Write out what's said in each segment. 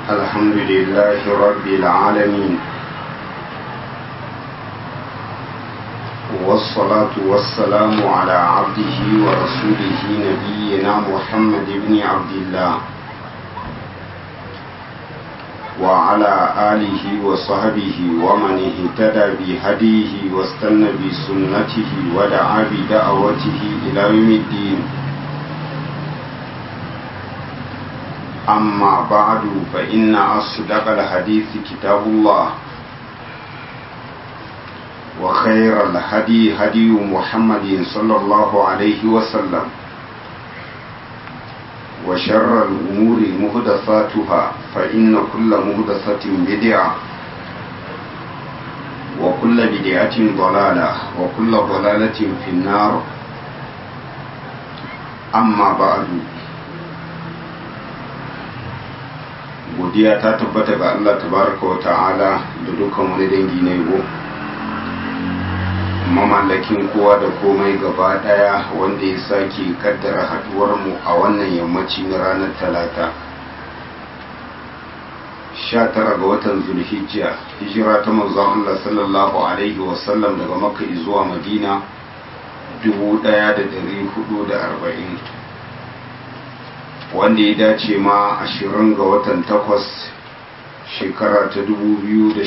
الحمد لله رب العالمين، والصلاة والسلام على عبده ورسوله نبينا محمد بن عبد الله وعلى آله وصحبه ومن اهتدى بهديه واستنى بسنته ودعا بدعوته إلى يوم الدين. أما بعد فإن أصدق الحديث كتاب الله، وخير الهدي هدي محمد صلى الله عليه وسلم، وشر الأمور محدثاتها فإن كل محدثة بدعة، وكل بدعة ضلالة وكل ضلالة في النار. أما بعد، godiya ta tabbata ga Allah tabaraka wa ta'ala da dukkan wani dangi na yabo, mamallakin kowa da komai gaba daya, wanda ya sake kaddara haduwar mu a wannan yammaci na ranar talata 19 ga watan zulhijja, hijira ta manzon Allah sallallahu alaihi wasallam daga makka zuwa madina 1440, wanda ya dace ma 20 ga watan 8 shekara ta 2019.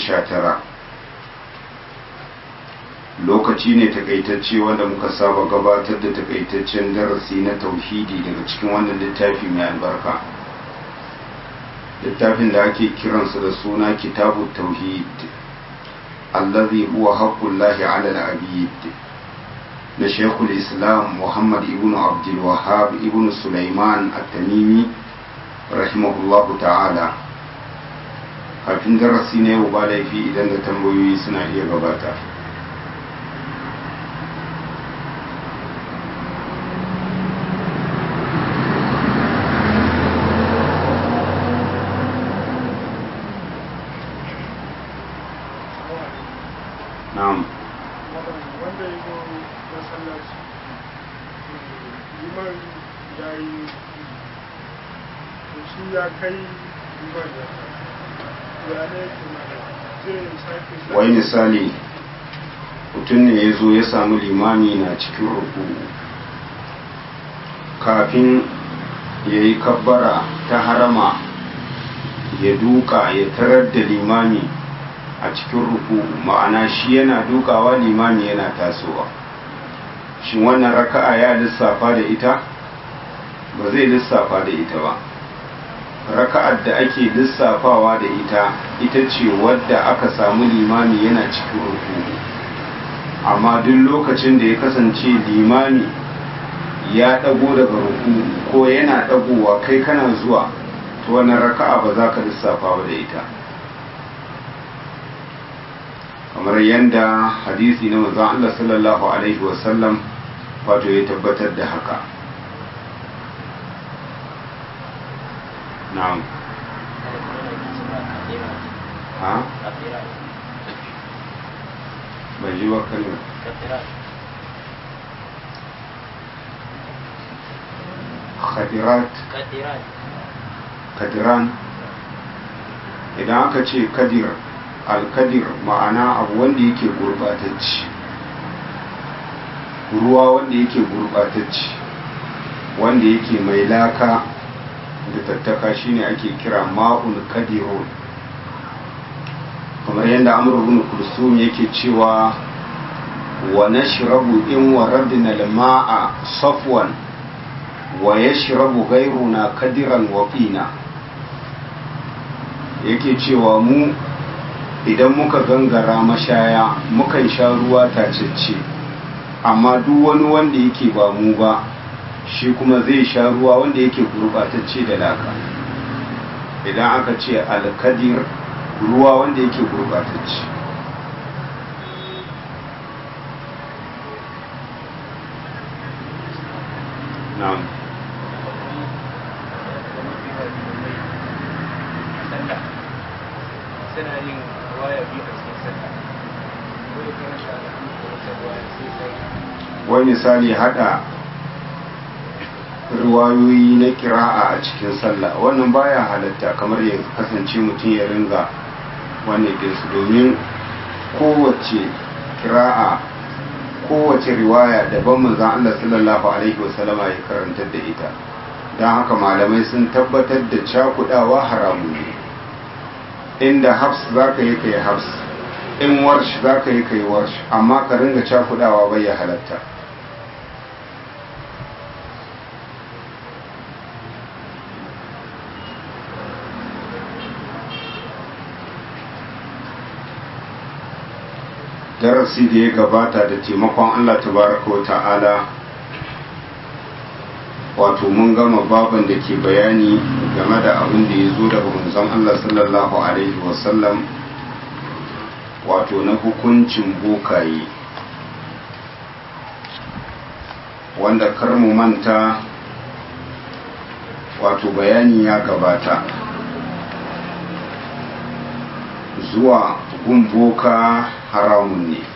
lokaci ne takaitacce wanda muka saba gabatar da takaitaccen darasi na tauhidi daga cikin wannan littafi mai albarka, littafin da ake kiransa da suna kitabu tauhid allazi huwa haqqullahi ala al-abid na shekul islam muhammad ibn abdul wahhab ibn sulaiman at-tamimi rahimahullahu ta'ala. kafin darasi ne ba laifi idan da tambayoyi suna iya gabata. na'am. wanda ya zo masallaci liman ya yi to shi ya kai liman ya ne kuma zai sake wai misali mutum ne ya zo ya samu limami na cikin ruku, kafin ya yi kabbara ta harama ya duka ya tarar da limami a cikin ruku, ma'ana shi yana dukawa limami yana tasowa. shin wannan raka'a ya lissafa da ita? Ba zai lissafa da ita ba. Raka'ar da ake lissafawa da ita ce wadda aka samu limami yana cikin ruku, amma duk lokacin da ya kasance limami ya dago daga ruku ko yana dagowa kai kana zuwa, to wannan raka'a ba za ka lissafa ba da ita, kamar yadda hadisi na manzon Allah sallallahu alaihi wasallam wato ya tabbatar da haka. na'am. ha? bai ji wa kalmar khadirat kadiran. idan aka ce kadir, alkadir ma'ana abu wanda yake gurbatacci, ruwa wanda yake gurbatacci, wanda yake mai laka da tattaka, shine ake kira ma'ul kadirun. kamar yadda amr ibn kulsum yake cewa wa nashrabu in waradna al-ma'a safwan wa yashrabu ghayruna kadiran wa fina. yake cewa mu idan muka gangara mashaya mukan sha ruwa tacecce, amma duk wani wanda yake ba mu ba shi kuma zai sha ruwa wanda yake gurbatacce da laka. idan aka ce alkadir, ruwa wanda yake gurbatacce. na'am. suna yin waya biyu a cikin sallah, wani karanta da wata waya sai sai wani misali hada riwayoyi na kira'a a cikin sallah wannan baya halatta, kamar ya kasance mutum ya ringa wannan ɗinsu, domin kowace kira'a kowace riwaya daban manzon Allah sallallahu alaihi wasallama ya karantar da ita. don haka malamai sun tabbatar da cakudawa haramu ne. Inda hafs za ka yi kai hafs, in warsh za ka yi kai warsh, amma ka ringa cakudawa bai ya halatta. darasi da ya gabata da taimakon Allah tabaraka wa ta'ala, wato mun gama baban da ke bayani game da abin da ya zo daga manzon Allah sallallahu alaihi wasallam, wato na hukuncin bokaye, wanda kar mu manta wato bayani ya gabata zuwa gun boka haramun ne,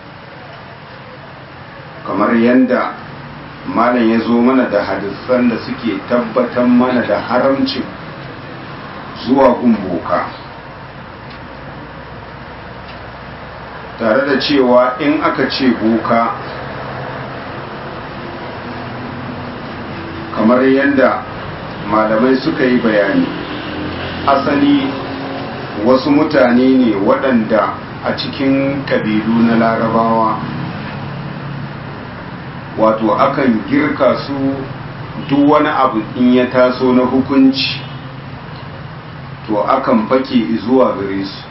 kamar yadda malam ya zo mana da hadisan da suke tabbatar mana da haramcin zuwa gun boka, tare da cewa in aka ce boka kamar yadda malamai suka yi bayani, asali wasu mutane ne waɗanda a cikin kabilu na larabawa, wato akan girka su duk wani abu in ya taso na hukunci to akan fake zuwa gare su,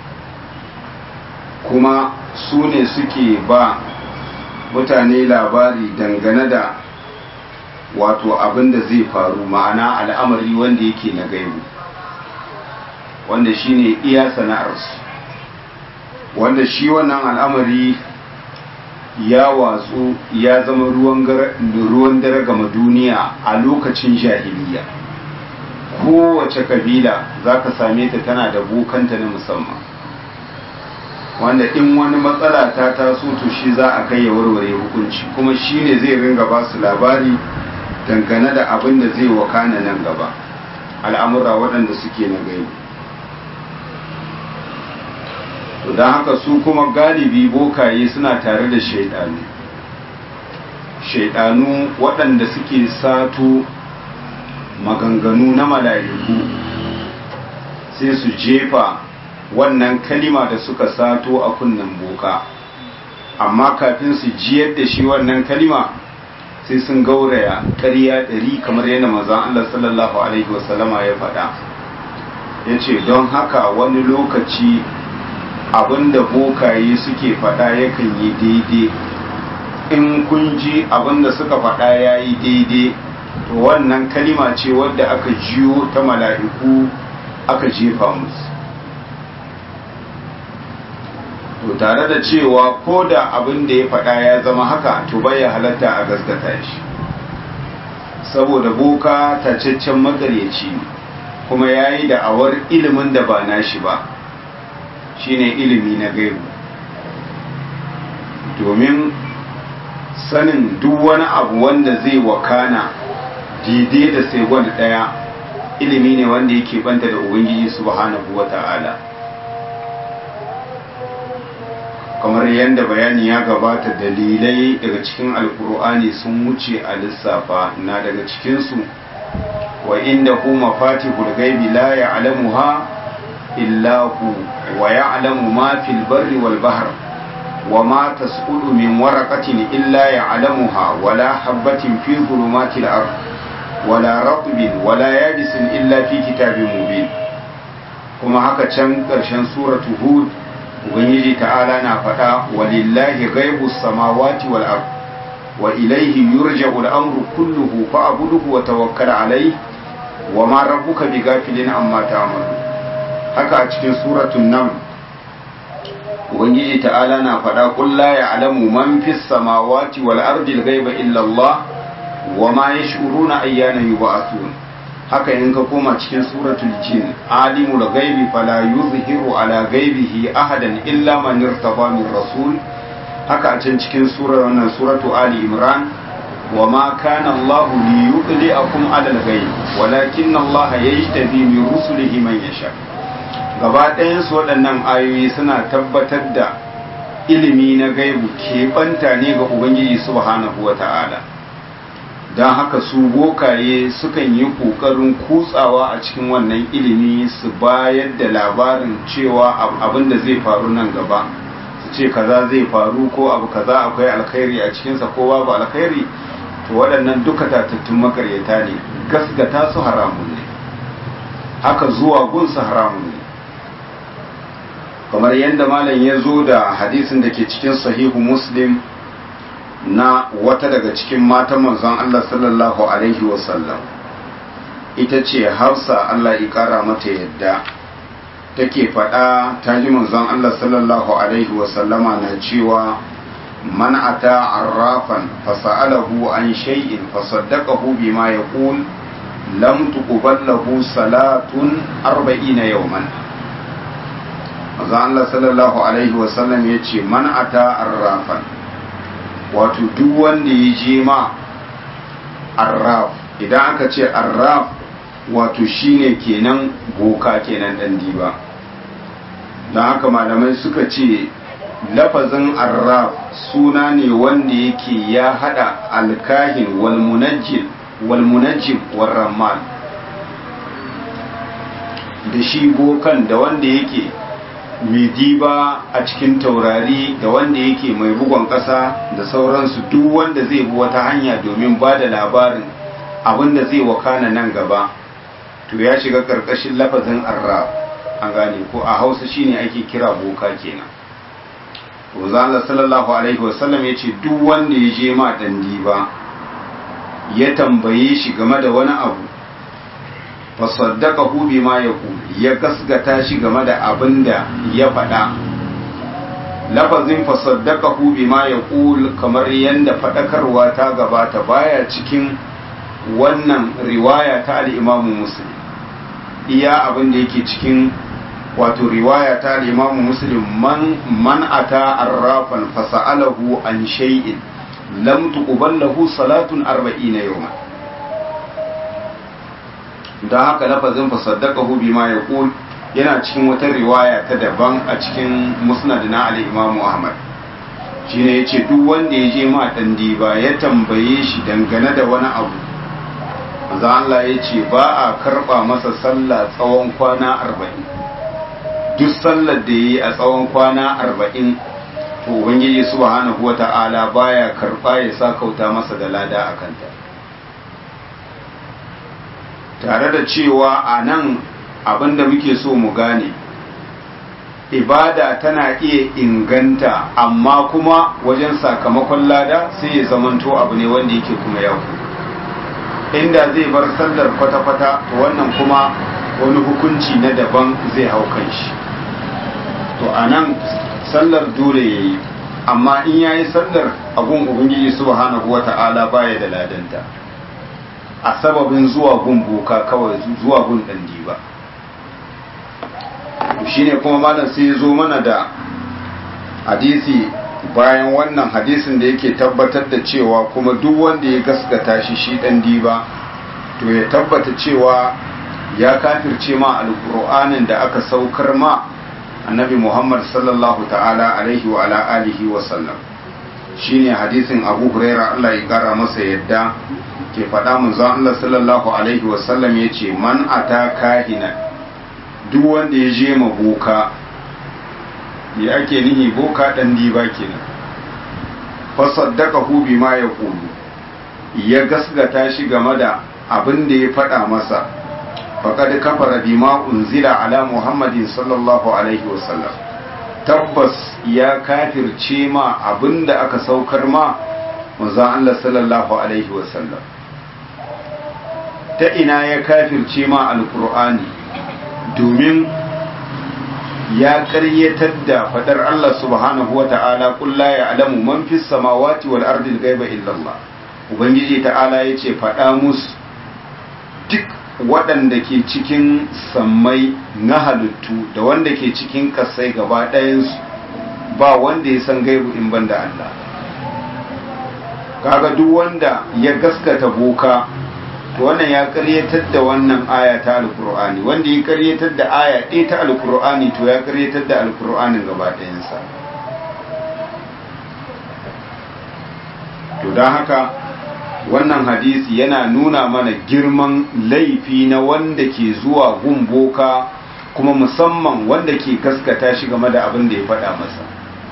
kuma su ne suke ba mutane labari dangane da wato abin da zai faru, ma'ana al'amari wanda yake na gaibu, wanda shine iya sana'arsu, wanda shi wannan al'amari ya watsu ya zama ruwan dare gama duniya a lokacin jahiliya. Kowace kabila za ka same ta tana da bokanta na musamman, wanda in wani matsala ta taso to shi za a kai ya warware hukunci, kuma shi ne zai ringa ba su labari dangane da abin da zai wakana nan gaba, al'amura waɗanda suke na gaibu. don haka su kuma galibi bokaye suna tare da shaidanu waɗanda suke sato maganganu na mala'iku, sai su jefa wannan kalima da suka sato a kunnen boka, amma kafin su jiyar da shi wannan kalima sai sun gauraya ƙarya 100 kamar yana manzon Allah sallallahu alaihi wasallama ya faɗa. Ya ce don haka wani lokaci abinda bokaye suke faɗa yakan yi daidai, in kun ji abinda suka faɗa ya yi daidai to wannan kalima ce wadda aka jiyo ta mala'iku aka jefa musu. To tare da cewa ko da abinda ya faɗa ya zama haka to bai halatta a gaskata shi, saboda boka tacaccen makaryaci ne, kuma ya yi da'awar ilimin da ba nashi ba, shine ilimi na gaibu, domin sanin duk wani abu wanda zai wakana daidai da sai wani daya ilimi ne wanda yake banta da ubangiji subhanahu wata'ala. kamar yadda bayani ya gabata, dalilai daga cikin alkur'ani sun wuce a lissafa, na daga cikinsu wa inda hu mafatihul gaibi la ya'lamuha إلا هو ويعلم ما في البر والبحر وما تسقط من ورقة إلا يعلمها ولا حبة في ظلمات الأرض ولا رطب ولا يابس إلا في كتاب مبين. كما هكا كان قرشان سورة هود وبنيجي تعالى نافتا ولله غيب السماوات والأرض وإليه يرجع الأمر كله فأعبده وتوكل عليه وما ربك بغافل عما تعملون. haka a cikin suratun nan ubangiji ta'ala na faɗa qul la ya'lamu man fis samawati wal ardi al-ghaiba illa Allah wa ma yash'uruna ayyana yub'athun. haka in ka koma cikin suratul jin alimul ghaibi fala yuzhiru ala ghaibihi ahadan illa man irtaba min rasul. haka a cikin surar wannan suratu ali imran wa ma kana Allah li yudli'akum 'ala al-ghayb walakin Allah yajtabi min rusulihi man yasha. Gaba ɗayan su waɗannan ayoyi suna tabbatar da ilimi na gaibu keɓanta ne ga Ubangiji subhanahu wata'ala. Don haka su bokaye sukan yi ƙoƙarin kutsawa a cikin wannan ilimi su bayar da labarin cewa abin da zai faru nan gaba, su ce kaza zai faru ko abu kaza akwai alkhairi a cikinsa ko babu alkhairi. To waɗannan duka tatattun makaryata ne, gasgata su haramun ne, haka zuwa gunsu haramun ne. Kamar yadda malam ya zo da hadisin da ke cikin sahihu Muslim na wata daga cikin matan manzon Allah sallallahu alaihi wasallam, ita ce Hafsa, Allah ya kara mata yadda, take faɗa ta ji manzon Allah sallallahu alaihi wasallama na cewa man ata arrafan fasa'alahu an shay'in fasaddaqahu bima yaqul lam tuqbal lahu salatun 40 yawman. Manzon Allah sallallahu alaihi wasallam yace man ata arrafan, wato duk wanda ya je ma arraf, idan aka ce arraf wato shine kenan boka kenan dan diba. don haka malamai suka ce lafazin arraf suna ne wanda yake ya hada alkahin walmunajjim warramman, da shi bokan da wanda yake mai diba a cikin taurari da wanda yake mai bugon ƙasa da sauransu, duk wanda zai bi wata hanya domin ba da labarin abinda zai wakana nan gaba to ya shiga ƙarƙashin lafazin arraf. An gane ko a Hausa shine ake kira boka kenan. Manzo sallallahu alaihi wasallam yace duk wanda ya je ma dan diba ya tambaye shi game da wani abu, fasaddaqahu bima yaqul, ya gasgata shi game da abin da ya faɗa. Lafazin fasaddaqahu bima yaqul kamar yanda faɗakarwa ta gabata baya cikin wannan riwaya ta al-Imam Muslim. Iya abin da yake cikin wato riwaya ta al-Imam Muslim, man ata arrafan fasa'alahu an shay'in lam tuqbal lahu salatun 40 yawman. Da haka lafazin fasaddaqahu bima yaqul yana cikin wata riwaya ta daban a cikin musnad na al-Imam Ahmad. Shine yace duk wanda ya je ma dan diba ya tambaye shi dangane da wani abu, manzo Allah yace ba a karba masa sallah tsawon kwana 40. Duk sallar da yayi a tsawon kwana 40 to ubangiji subhanahu wata'ala baya karba ya sakauta masa da lada akan ta. Tare da cewa a nan abinda muke so mu gane, ibada tana iya inganta amma kuma wajen sakamakon lada sai ya zamanto abu ne wanda yake kuma yaku. Inda zai bar sallar kwata-kwata to wannan kuma wani hukunci na daban zai hau kan shi. To a nan sallar dole ya yi, amma in ya yi sallar abun ubangiji subhanahu wata'ala baya da ladanta a sababin zuwa gun boka kawai, zuwa gun ɗan diba. Shi ne kuma malam sai ya zo mana da hadisi bayan wannan hadisin da yake tabbatar da cewa kuma duk wanda ya gaskata shi ɗan diba to ya tabbata cewa ya kafirce ma alƙur'anin da aka saukar ma annabi Muhammad sallallahu ta'ala alaihi wa ala alihi wa sallam. Shine hadisin Abu Huraira, Allah ya kara masa yadda, ke faɗa manzon Allah sallallahu alaihi wa sallam yace man ata kahina, duk wanda ya je ma boka, ya ake nihi boka dan diba kenan, fa saddaqahu bima yaqulu, ya gasgata shi game da abin da ya faɗa masa, faqad kafara bima unzila ala Muhammadin sallallahu alaihi wa sallam, tabbas ya kafirce ma abin da aka saukar ma manzon Allah sallallahu alaihi wa sallam. Ta ina ya kafirce ma alqur'ani? Domin ya ƙaryatar da fadar Allah subhanahu wa ta'ala, qul la ya'lamu man fis samawati wal ardi al-ghaiba illa Allah. Ubangiji ta'ala yace faɗa musu duk waɗanda ke cikin sammai na halittu da wanda ke cikin ƙasai gaba ɗayansu ba wanda ya san gaibu in banda Allah. kaga duk wanda ya gaskata boka to wannan ya karyatar da wannan aya ta alkur'ani, wanda ya karyatar da aya ɗaya ta alkur'ani to ya karyatar da alkur'anin gaba ɗayansa. to don haka wannan hadisi yana nuna mana girman laifi na wanda ke zuwa gun boka, kuma musamman wanda ke gaskata shi game da abin da ya faɗa masa.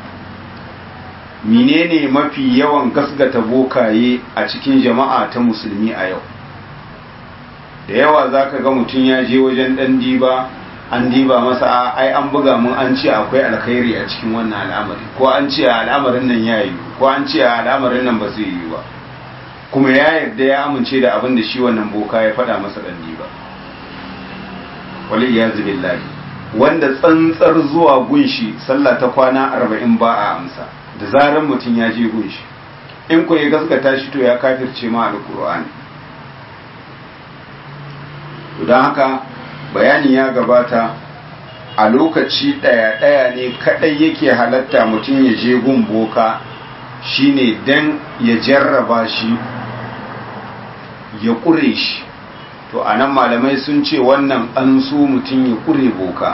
menene mafi yawan gaskata bokaye a cikin jama'a ta musulmi a yau? da yawa za ka ga mutum ya je wajen ɗan diba, an diba masa ai an buga mun an ce akwai alkhairi a cikin wannan al'amari, ko an ce al'amarin nan ya yi, ko an ce al'amarin nan ba zai yi ba, kuma ya yarda ya amince da abin da shi wannan boka ya faɗa masa ɗan diba. wal iyazu billahi, wanda tsantsar zuwa gunshi sallah ta kwana 40 ba a amsa da zaran mutum ya je gunshi, in ko ya gaskata shi to ya kafirce ma alqur'ani. don haka bayani ya gabata, a lokaci ɗaya ne kaɗai yake halatta mutum ya je gun boka, shine dan ya jarraba shi ya ƙure shi. to a nan malamai sun ce wannan an so mutum ya ƙure boka,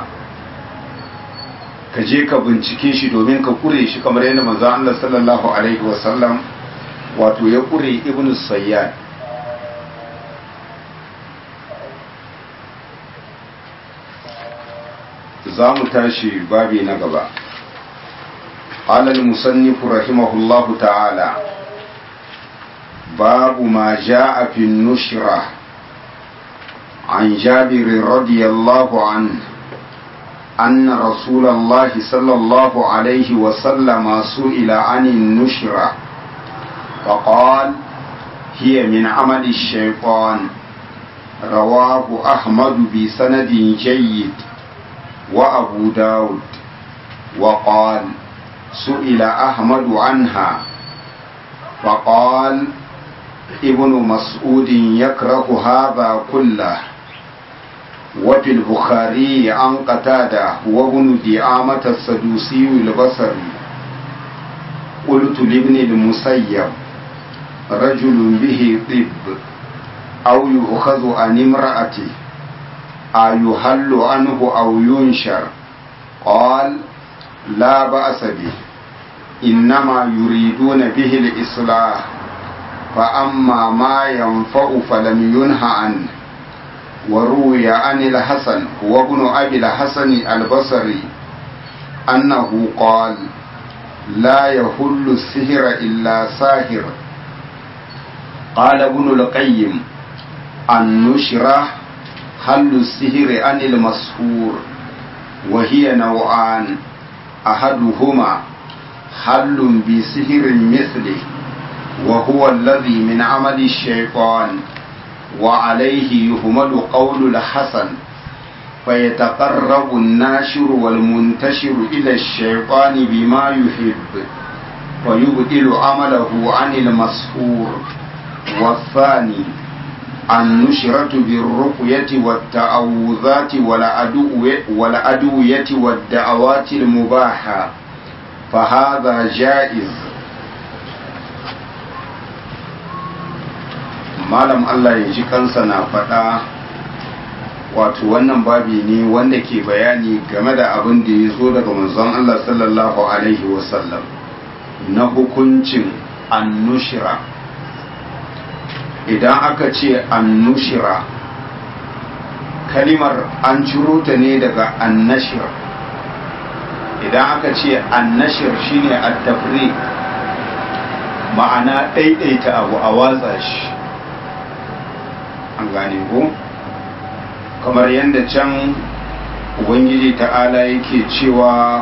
ka je ka bincike shi domin ka ƙure shi, kamar yadda manzon Allah sallallahu alaihi wasallam wato ya ƙure ibn sayyad. za mu tashi babi na gaba. alal musannifu rahimahullahu ta'ala, babu ma ja'a fi nushra. an jabir radiyallahu anhu أن رسول الله صلى الله عليه وسلم سئل عن النشرة فقال هي من عمل الشيطان. رواه أحمد بسند جيد وأبو داود. وقال سئل أحمد عنها فقال ابن مسعود يكره هذا كله. وفي البخاري عن قتادة وابن دعامة السدوسي البصري قلت لابن المسيب رجل به طب أو يؤخذ عن امرأته أيهل عنه أو ينشر؟ قال لا بأس به، إنما يريدون به الإصلاح، فأما ما ينفع فلم ينه عنه. وروي عن الحسن وابن أبي الحسن البصري أنه قال لا يحل السحر إلا ساحر. قال ابن القيم النشرة حل السحر عن المسحور، وهي نوعان، أحدهما حل بسحر مثله وهو الذي من عمل الشيطان، وعليه يهمل قول الحسن، فيتقرب الناشر والمنتشر إلى الشيطان بما يحب ويبدل عمله عن المسحور. والثاني النشرة بالرقية والتعوذات والأدوية والدعوات المباحة، فهذا جائز. malam Allah ya ji kansa na faɗa, wato wannan babi ne wanda ke bayani game da abin da ya zo daga manzon Allah sallallahu alaihi wasallam na hukuncin annushira. idan aka ce annushira, kalimar an ciro ta ne daga annashir. idan aka ce annashir shine at-tafriq, ma'ana ɗaiɗaita abu a watsa shi, an gane ko? kamar yadda can ubangiji ta'ala yake cewa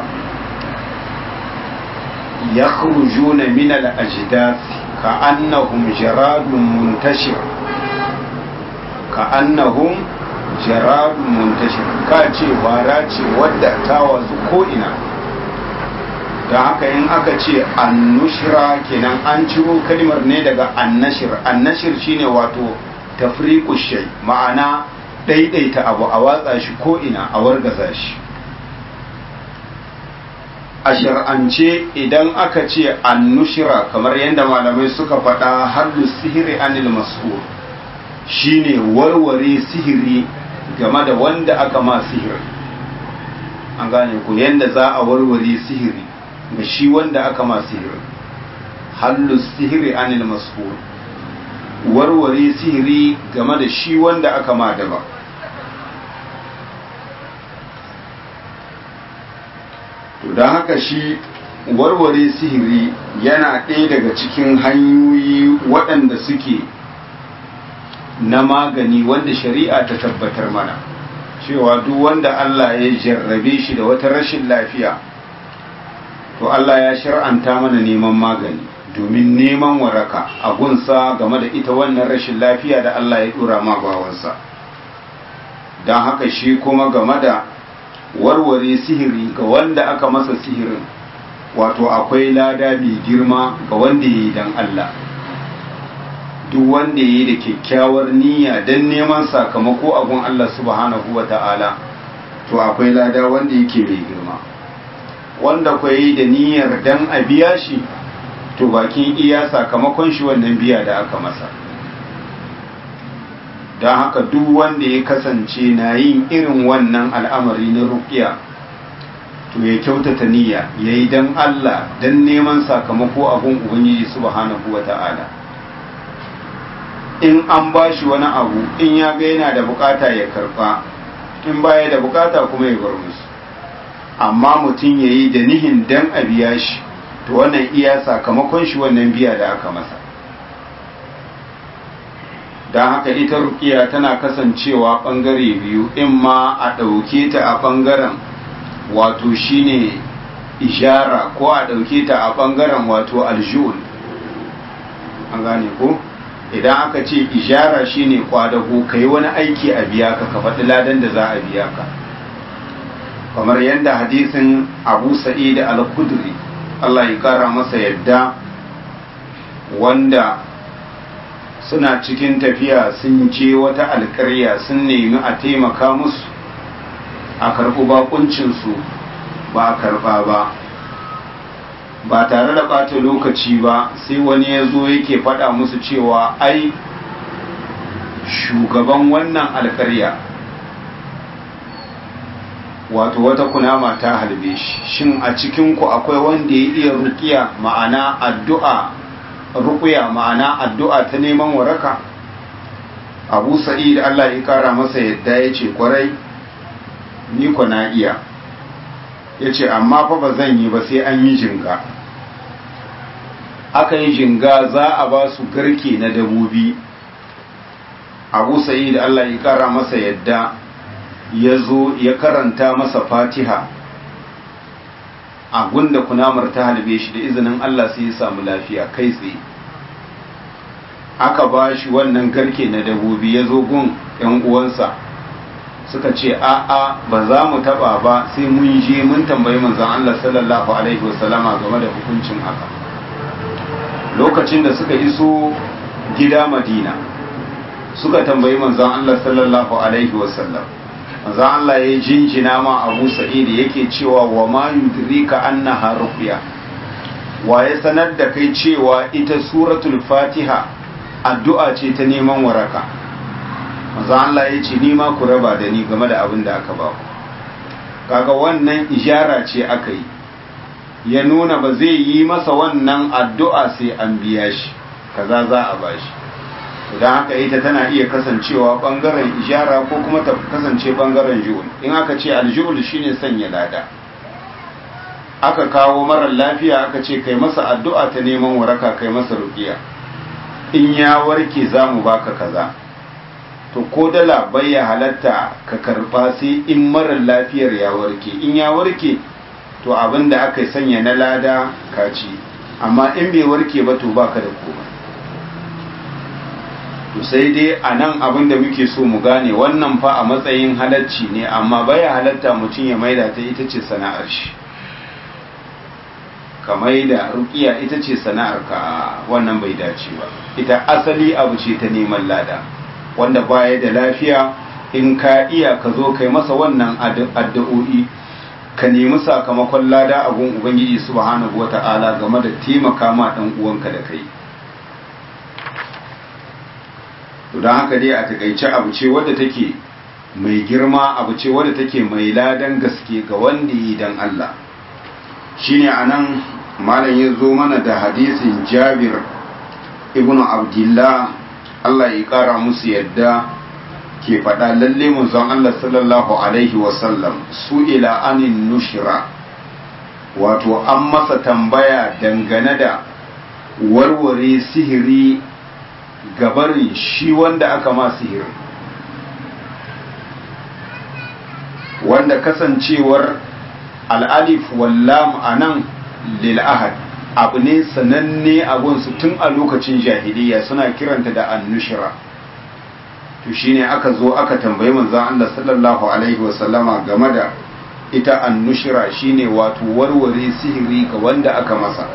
ya khurujuna min al-ajdath ka'annahum jaradun muntashir, ka'annahum jaradun muntashir, ka ce bara ce wadda ta wazu ko ina. don haka in aka ce annushra kenan an ciro kalmar ne daga annashir. annashir shine wato tafriqu shay, ma'ana daidaita abu a watsa shi ko ina, a wargaza shi. a shar'ance idan aka ce annushira kamar yadda malamai suka faɗa hallu sihiri anil mas'ur shine warware sihiri game da wanda aka ma sihiri. An gane ku yadda za a warware sihiri ga shi wanda aka ma sihiri. Hallu sihiri anil mas'ur, warware sihiri game da shi wanda aka ma daba. Don haka shi warware sihiri yana ɗaya daga cikin hanyoyi waɗanda suke na magani wanda shari'a ta tabbatar mana cewa duk wanda Allah ya jarrabe shi da wata rashin lafiya to Allah ya shar'anta mana neman magani domin neman waraka a gunsa game da ita wannan rashin lafiya da Allah ya dora ma bawansa. Don haka shi kuma game da warware sihiri ga wanda aka masa sihirin wato akwai lada mai girma ga wanda ya yi don Allah. Duk wanda ya yi da kyakkyawar niyya don neman sakamako a gun Allah subhanahu wa ta'ala to akwai lada wanda yake mai girma. Wanda kwa yi da niyyar don a biya shi to bakin iya sakamakon shi wannan biya da aka masa. Don haka duk wanda ya kasance na yin irin wannan al'amari na ruqya to ya kyautata niyya ya yi don Allah don neman sakamako abun Ubangiji subhanahu wa ta'ala. In an ba shi wani abu in ya ga yana da bukata ya karba, in baya da bukata kuma ya bar musu. Amma mutum ya yi da nihin don a biya shi to wannan iya sakamakon shi wannan biya da aka masa. Don haka ita ruqiya tana kasancewa ɓangare biyu, in ma a ɗauke ta a ɓangaren wato shine ijara ko a ɗauke ta a ɓangaren wato aljul. An gane ko? Idan aka ce ijara shine kwadago kai wani aiki a biya ka, ka faɗi ladan da za a biya ka. Kamar yadda hadisin Abu Sa'id al-Khudri Allah ya kara masa yadda, wanda suna cikin tafiya sun je wata alƙarya sun nemi a taimaka musu a karɓi bakuncinsu ba a karɓa ba tare da ɓata lokaci ba sai wani ya zo yake faɗa musu cewa ai shugaban wannan alƙarya wato wata kunama ta halbe shi, shin a cikinku akwai wanda ya iya ruqiya ma'ana addu'a ruqya ma'ana addu'a ta neman waraka? Abu Sa'id Allah ya kara masa yadda yace kwarai ni ko na iya, yace amma fa ba zan yi ba sai an yi jinga. Aka yi jinga za a ba su garke na dabobi. Abu Sa'id Allah ya kara masa yadda ya zo ya karanta masa Fatiha a gunda kunamar ta halbe shi, da izinin Allah sai ya samu lafiya kai tsaye. Aka ba shi wannan garke na dabobi, ya zo gun ‘yan uwansa suka ce a'a ba za mu taba ba sai mun je mun tambayi manzon Allah sallallahu alaihi wasallama game da hukuncin haka. Lokacin da suka iso gida Madina suka tambayi manzon Allah sallallahu alaihi wasallam, manzon Allah ya jinjina ma Abu Sa'id yake cewa wa ma yudrika annaha ruqya, wa ya sanar da kai cewa ita suratul Fatiha addu'a ce ta neman waraka. Manzon Allah ya ce ni ma ku raba da ni game da abin da aka ba ku. Kaga wannan ijara ce aka yi, ya nuna ba zai yi masa wannan addu'a sai an biya shi kaza za a bashi. Don haka ita tana iya kasancewa bangaren ijara ko kuma ta kasance bangaren ju'ul. In aka ce alju'ul shine sanya lada, aka kawo marar lafiya aka ce kai masa addu'a ta neman waraka, kai masa ruqiya, in ya warke za mu baka kaza. To ko dala bai ya halatta ka karba sai in marar lafiyar ya warke. In ya warke to abin da aka sanya na lada ka ci, amma in bai warke ba to baka da komai. To sai dai a nan abin da muke so mu gane, wannan fa a matsayin halacci ne, amma baya halatta mutum ya maida ta ita ce sana'ar shi. Ka maida ruqiya ita ce sana'ar ka, wannan bai dace ba. Ita asali abu ce ta neman lada, wanda baya da lafiya in ka iya ka zo kai masa wannan addu'o'i ka nemi sakamakon lada a gun ubangiji subhanahu wata'ala game da taimaka ma dan uwanka da kai. to don haka dai a takaice abu ce wadda take mai girma, abu ce wadda take mai ladan gaske ga wanda yi dan Allah. Shine anan malam ya zo mana da hadisin Jabir ibn Abdullah, Allah ya kara musu yadda, ke faɗa lalle manzon Allah sallallahu alaihi wasallam su ila anin nushra, wato an masa tambaya dangane da warware sihiri gabarin shi wanda aka ma sihiri, wanda kasancewar al'alif wallam anan lil ahad abu ne sananne abunsu tun a lokacin jahiliya suna kiranta da annushra. to shine aka zo aka tambayi manzon Allah sallallahu alaihi wasallama game da ita annushra, shine wato warware sihiri ga wanda aka masa.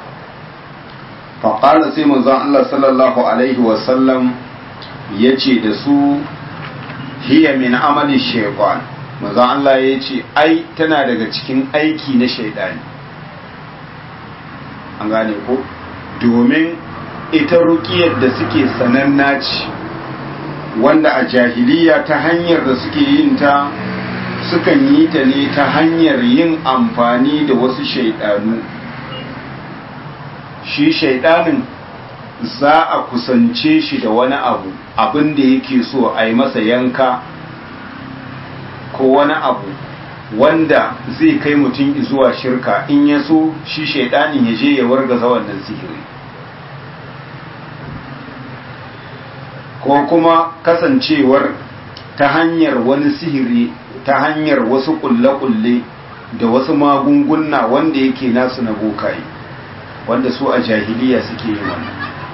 faƙala sai manzon Allah sallallahu alaihi wasallam ya ce da su hiya min amali shaitan, manzon Allah ya ce ai tana daga cikin aiki na shaidani. an gane ko, domin ita ruqiyar da suke sananna ce, wanda a jahiliya ta hanyar da suke yin ta sukan yi ta ne ta hanyar yin amfani da wasu shaidanu. shi shaidanin za a kusance shi da wani abu, abin da yake so a yi masa yanka ko wani abu wanda zai kai mutum zuwa shirka, in ya so shi shaidanin ya je ya wargaza wannan sihiri. ko kuma kasancewar ta hanyar wani sihiri, ta hanyar wasu kulle-kulle da wasu magunguna wanda yake nasu na bokaye, wanda su a jahiliya suke yi wannan.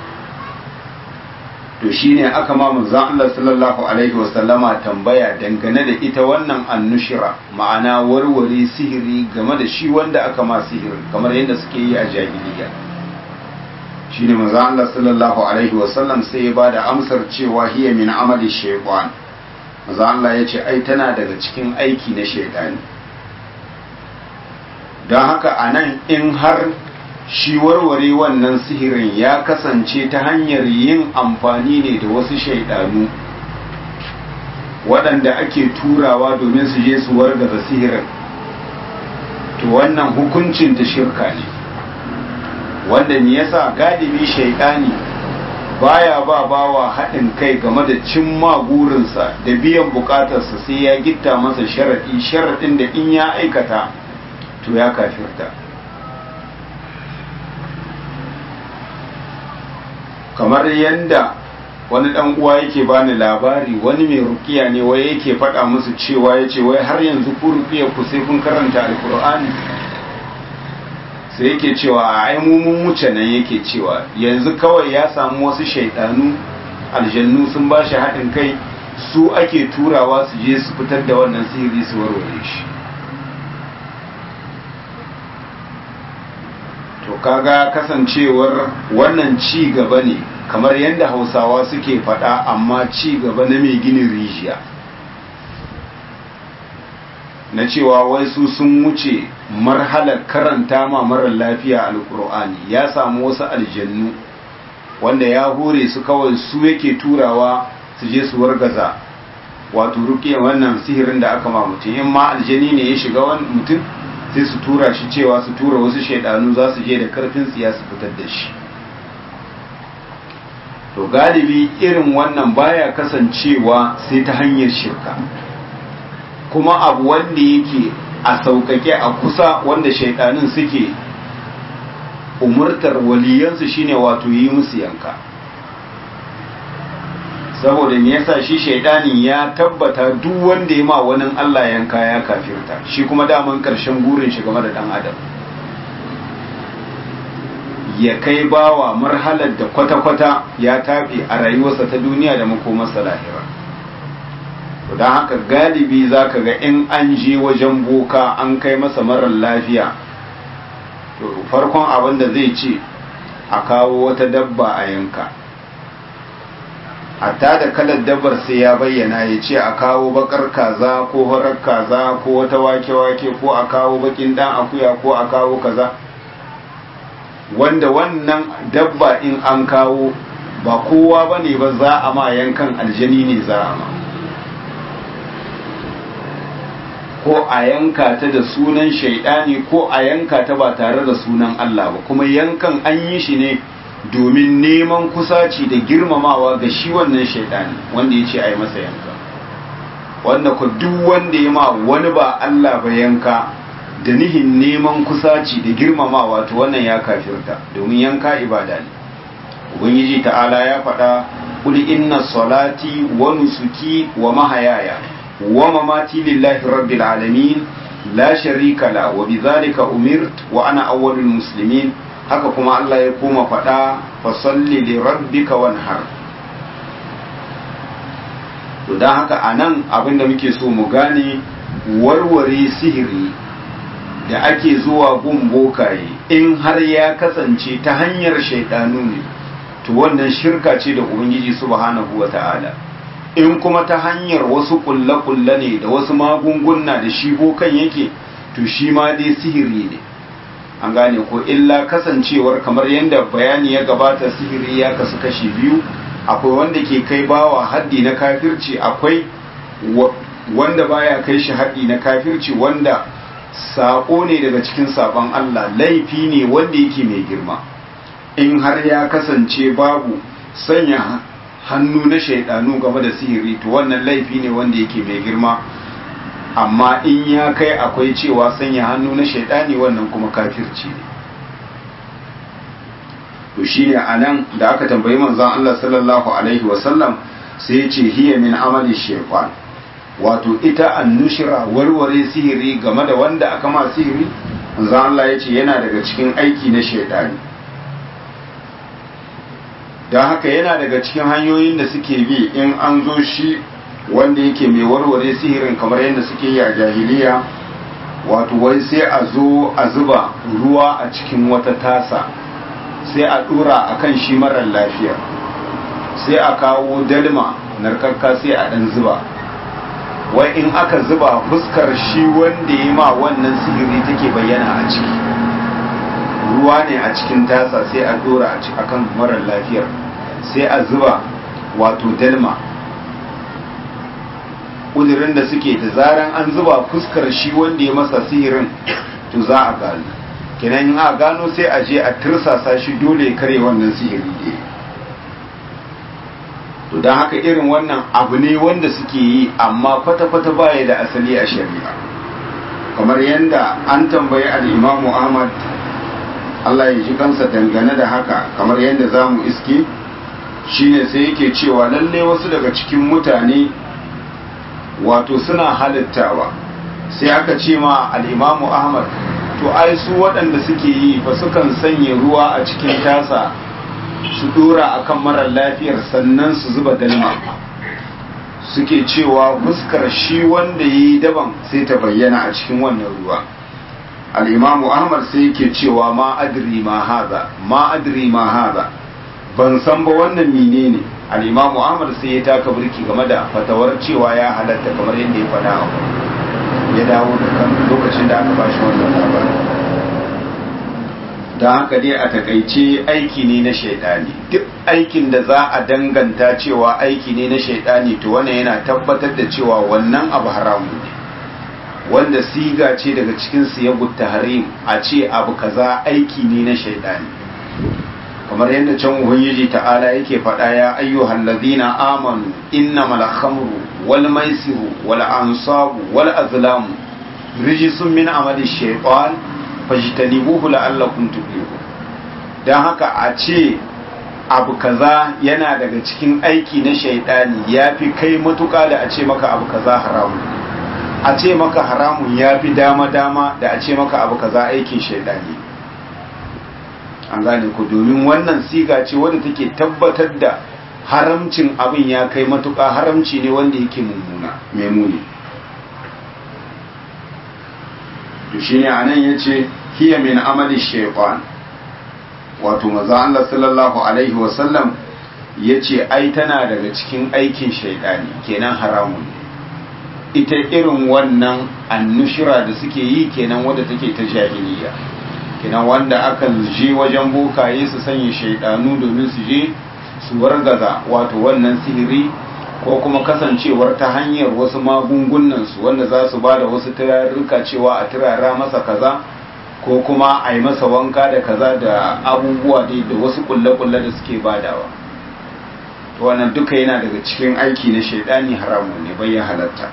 to shine aka ma manzon Allah sallallahu alaihi wasallama tambaya dangane da ita wannan annushira, ma'ana warware sihiri game da shi wanda aka ma sihiri kamar yadda suke yi a jahiliya. shine manzon Allah sallallahu alaihi wasallam sai ya bada amsar cewa hiya min amali shaytan. manzon Allah ya ce ai tana daga cikin aiki na shaytani. don haka anan in har shi warware wannan sihirin ya kasance ta hanyar yin amfani ne da wasu shaidanu waɗanda ake turawa domin su je su wargaza sihirin, to wannan hukuncin ta shirka ne, wanda ne yasa galibi shaidani baya ba bawa haɗin kai game da cimma gurinsa da biyan bukatarsa sai ya gitta masa sharaɗin da in ya aikata to ya kafirta. kamar yadda wani dan uwa yake bani labari, wani mai rukiya ne wai yake faɗa musu cewa yace wai har yanzu ku rukiya ku sai kun karanta alkur'ani, sai yake cewa ai mu mun wuce nan, yake cewa yanzu kawai ya samu wasu shaidanu aljannu sun ba shi haɗin kai, su ake turawa su je su fitar da wannan sihiri su warware shi. to kaga kasancewar wannan ci gaba ne kamar yadda Hausawa suke faɗa, amma ci gaba na mai ginin rijiya, na cewa wai su sun wuce marhalar karanta ma marar lafiya alkur'ani, ya samu wasu aljannu wanda ya hore su kawai su yake turawa su je su wargaza wato rukiya wannan sihirin da aka ma mutum. in ma aljani ne ya shiga wani mutum sai su tura shi cewa su tura wasu shaidanu za su je da karfin tsiya su fitar da shi. to galibi irin wannan baya kasancewa sai ta hanyar shirka, kuma abu wanda yake a sauƙaƙe a kusa, wanda shaidanun suke umurtar waliyansu shine wato yi musu yanka. saboda me yasa shi shaidanin ya tabbata duk wanda ya ma wani Allah yanka ya kafirta, shi kuma daman karshen burin shi game da dan adam ya kai bawa marhalar da kwata-kwata ya tafi a rayuwarsa ta duniya da makomarsa lahira. don haka galibi zaka ga in an je wajen boka an kai masa marar lafiya, to farkon abin da zai ce a kawo wata dabba a yanka, hatta da kalar dabbar sai ya bayyana, ya ce a kawo bakar kaza ko farar kaza ko wata wake-wake ko a kawo bakin dan akuya ko a kawo kaza, wanda wannan dabba in an kawo ba kowa ba ne ba za a ma yankan aljani ne za a ma, ko a yanka ta da sunan shaidani ko a yanka ta ba tare da sunan Allah ba, kuma yankan an yi shi ne domin neman kusaci da girmamawa ga shi wannan shaidani wanda ya ce a yi masa yanka, wanda ku duk wanda ya ma wani ba Allah ba yanka da nihin neman kusaci da girmamawa to wannan ya kafirta, domin yanka ibada ne. Ubangiji ta'ala ya faɗa kul inna salati wa nusuki wa mahayaya wa mamati lillahi rabbil alamin la sharika la wa bidhalika umirtu wa ana awwalul muslimin. Haka kuma Allah ya koma faɗa fasalli li rabbika wanhar. To dan haka anan abinda muke so mu gane, warware sihiri da ake zuwa gun bokaye in har ya kasance ta hanyar shaidanu ne, to wannan shirka ce da Ubangiji subhanahu wata'ala. In kuma ta hanyar wasu kulle-kulle ne da wasu magunguna da shi bokan yake, to shi ma dai sihiri ne. An gane ko, illa kasancewar kamar yadda bayani ya gabata, sihiri ya kasu kashi biyu, akwai wanda ke kai bawa haddi na kafirci, akwai wanda baya kai shi haddi na kafirci, wanda sako ne daga cikin sabon Allah, laifi ne wanda yake mai girma. In har ya kasance babu sanya hannu na shaidanu game da sihiri, to wannan laifi ne wanda yake mai girma. Amma in ya kai akwai cewa sanya hannu na shaidani, wannan kuma kafirci ne. To shine anan da aka tambayi manzon Allah sallallahu alaihi wasallam, sai ya ce hiya min amali shaytan, wato ita annushra, warware sihiri game da wanda aka ma sihiri, manzon Allah ya ce yana daga cikin aiki na shaidani. Don haka yana daga cikin hanyoyin da suke bi in an zo shi wanda yake mai warware sihirin, kamar yadda suke yi a jahiliya, wato wai sai a zo a zuba ruwa a cikin wata tasa, sai a dora a kan shi marar lafiya, sai a kawo dalma narkarka sai a dan zuba, wai in aka zuba fuskar shi wanda ya ma wannan sihiri take bayyana a ciki. Ruwa ne a cikin tasa sai a dora a kan marar lafiyar, sai a zuba wato dalma. Kudirin da suke da zaran an zuba fuskar shi wanda ya masa sihirin, to za a gano, kenan in a gano sai a je a tirsasa shi dole ya kare wannan sihiri da. To don haka irin wannan abu ne wanda suke yi, amma kwata-kwata baya da asali a shari'a. Kamar yadda an tambayi al'imamu Ahmad, Allah ya ji kansa dangane da haka, kamar yadda za mu iske, shine sai yake cewa lalle wasu daga cikin mutane wato suna halittawa. Sai aka ce ma al'imamu Ahmad, to ai su waɗanda suke yi fa sukan sanya ruwa a cikin tasa su dora akan marar lafiyar, sannan su zuba dalma. Suke cewa fuskar shi wanda yi daban sai ta bayyana a cikin wannan ruwa. Al'imamu Ahmad sai yake cewa ma adri ma haza, ban san ba wannan menene. Al'imamu Ahmad sai ya taka birki game da fatawar cewa ya halatta, kamar yadda ya faɗa ya dawo da kan lokacin da aka bashi wannan labarin. Don haka dai a takaice aiki ne na shaidani. Duk aikin da za a danganta cewa aiki ne na shaidani, to wannan yana tabbatar da cewa wannan abu haramu ne, wanda siga ce daga cikin siyagut tahrim, a ce abu kaza aiki ne na shaidani. Kamar yadda can Ubangiji ta'ala yake faɗa, ya ayyuhal ladhina amanu innamal khamru wal maisiru wal ansabu wal azlamu rijsun min amali shaytan fajtanibuhu la'allakum tuflihun. Dan haka a ce abu kaza yana daga cikin aiki na shaidani, yafi kai matuƙa da a ce maka abu kaza haramun. A ce maka haramun yafi dama-dama da a ce maka abu kaza aikin shaidani. An gane ku, domin wannan siga ce wadda take tabbatar da haramcin abin ya kai matuƙa, haramci ne wanda yake mai muni. To shine anan yace hiya min amali shaytan, wato manzo Allah sallallahu alaihi wasallam ya ce ai tana daga cikin aikin shaidani kenan haramun ne ita irin wannan annushira da suke yi kenan wadda take ta jahiliya kenan wanda akan je wajen bokaye su sanya shaidanu domin su je su wargaza wato wannan sihiri ko kuma kasancewar ta hanyar wasu magungunan su wanda za su bada wasu turarruka cewa a turara masa kaza ko kuma a yi masa wanka da kaza da abubuwa dai da wasu kulle-kulle da suke badawa wannan duka yana daga cikin aiki na shaidani haramun ne bai halatta.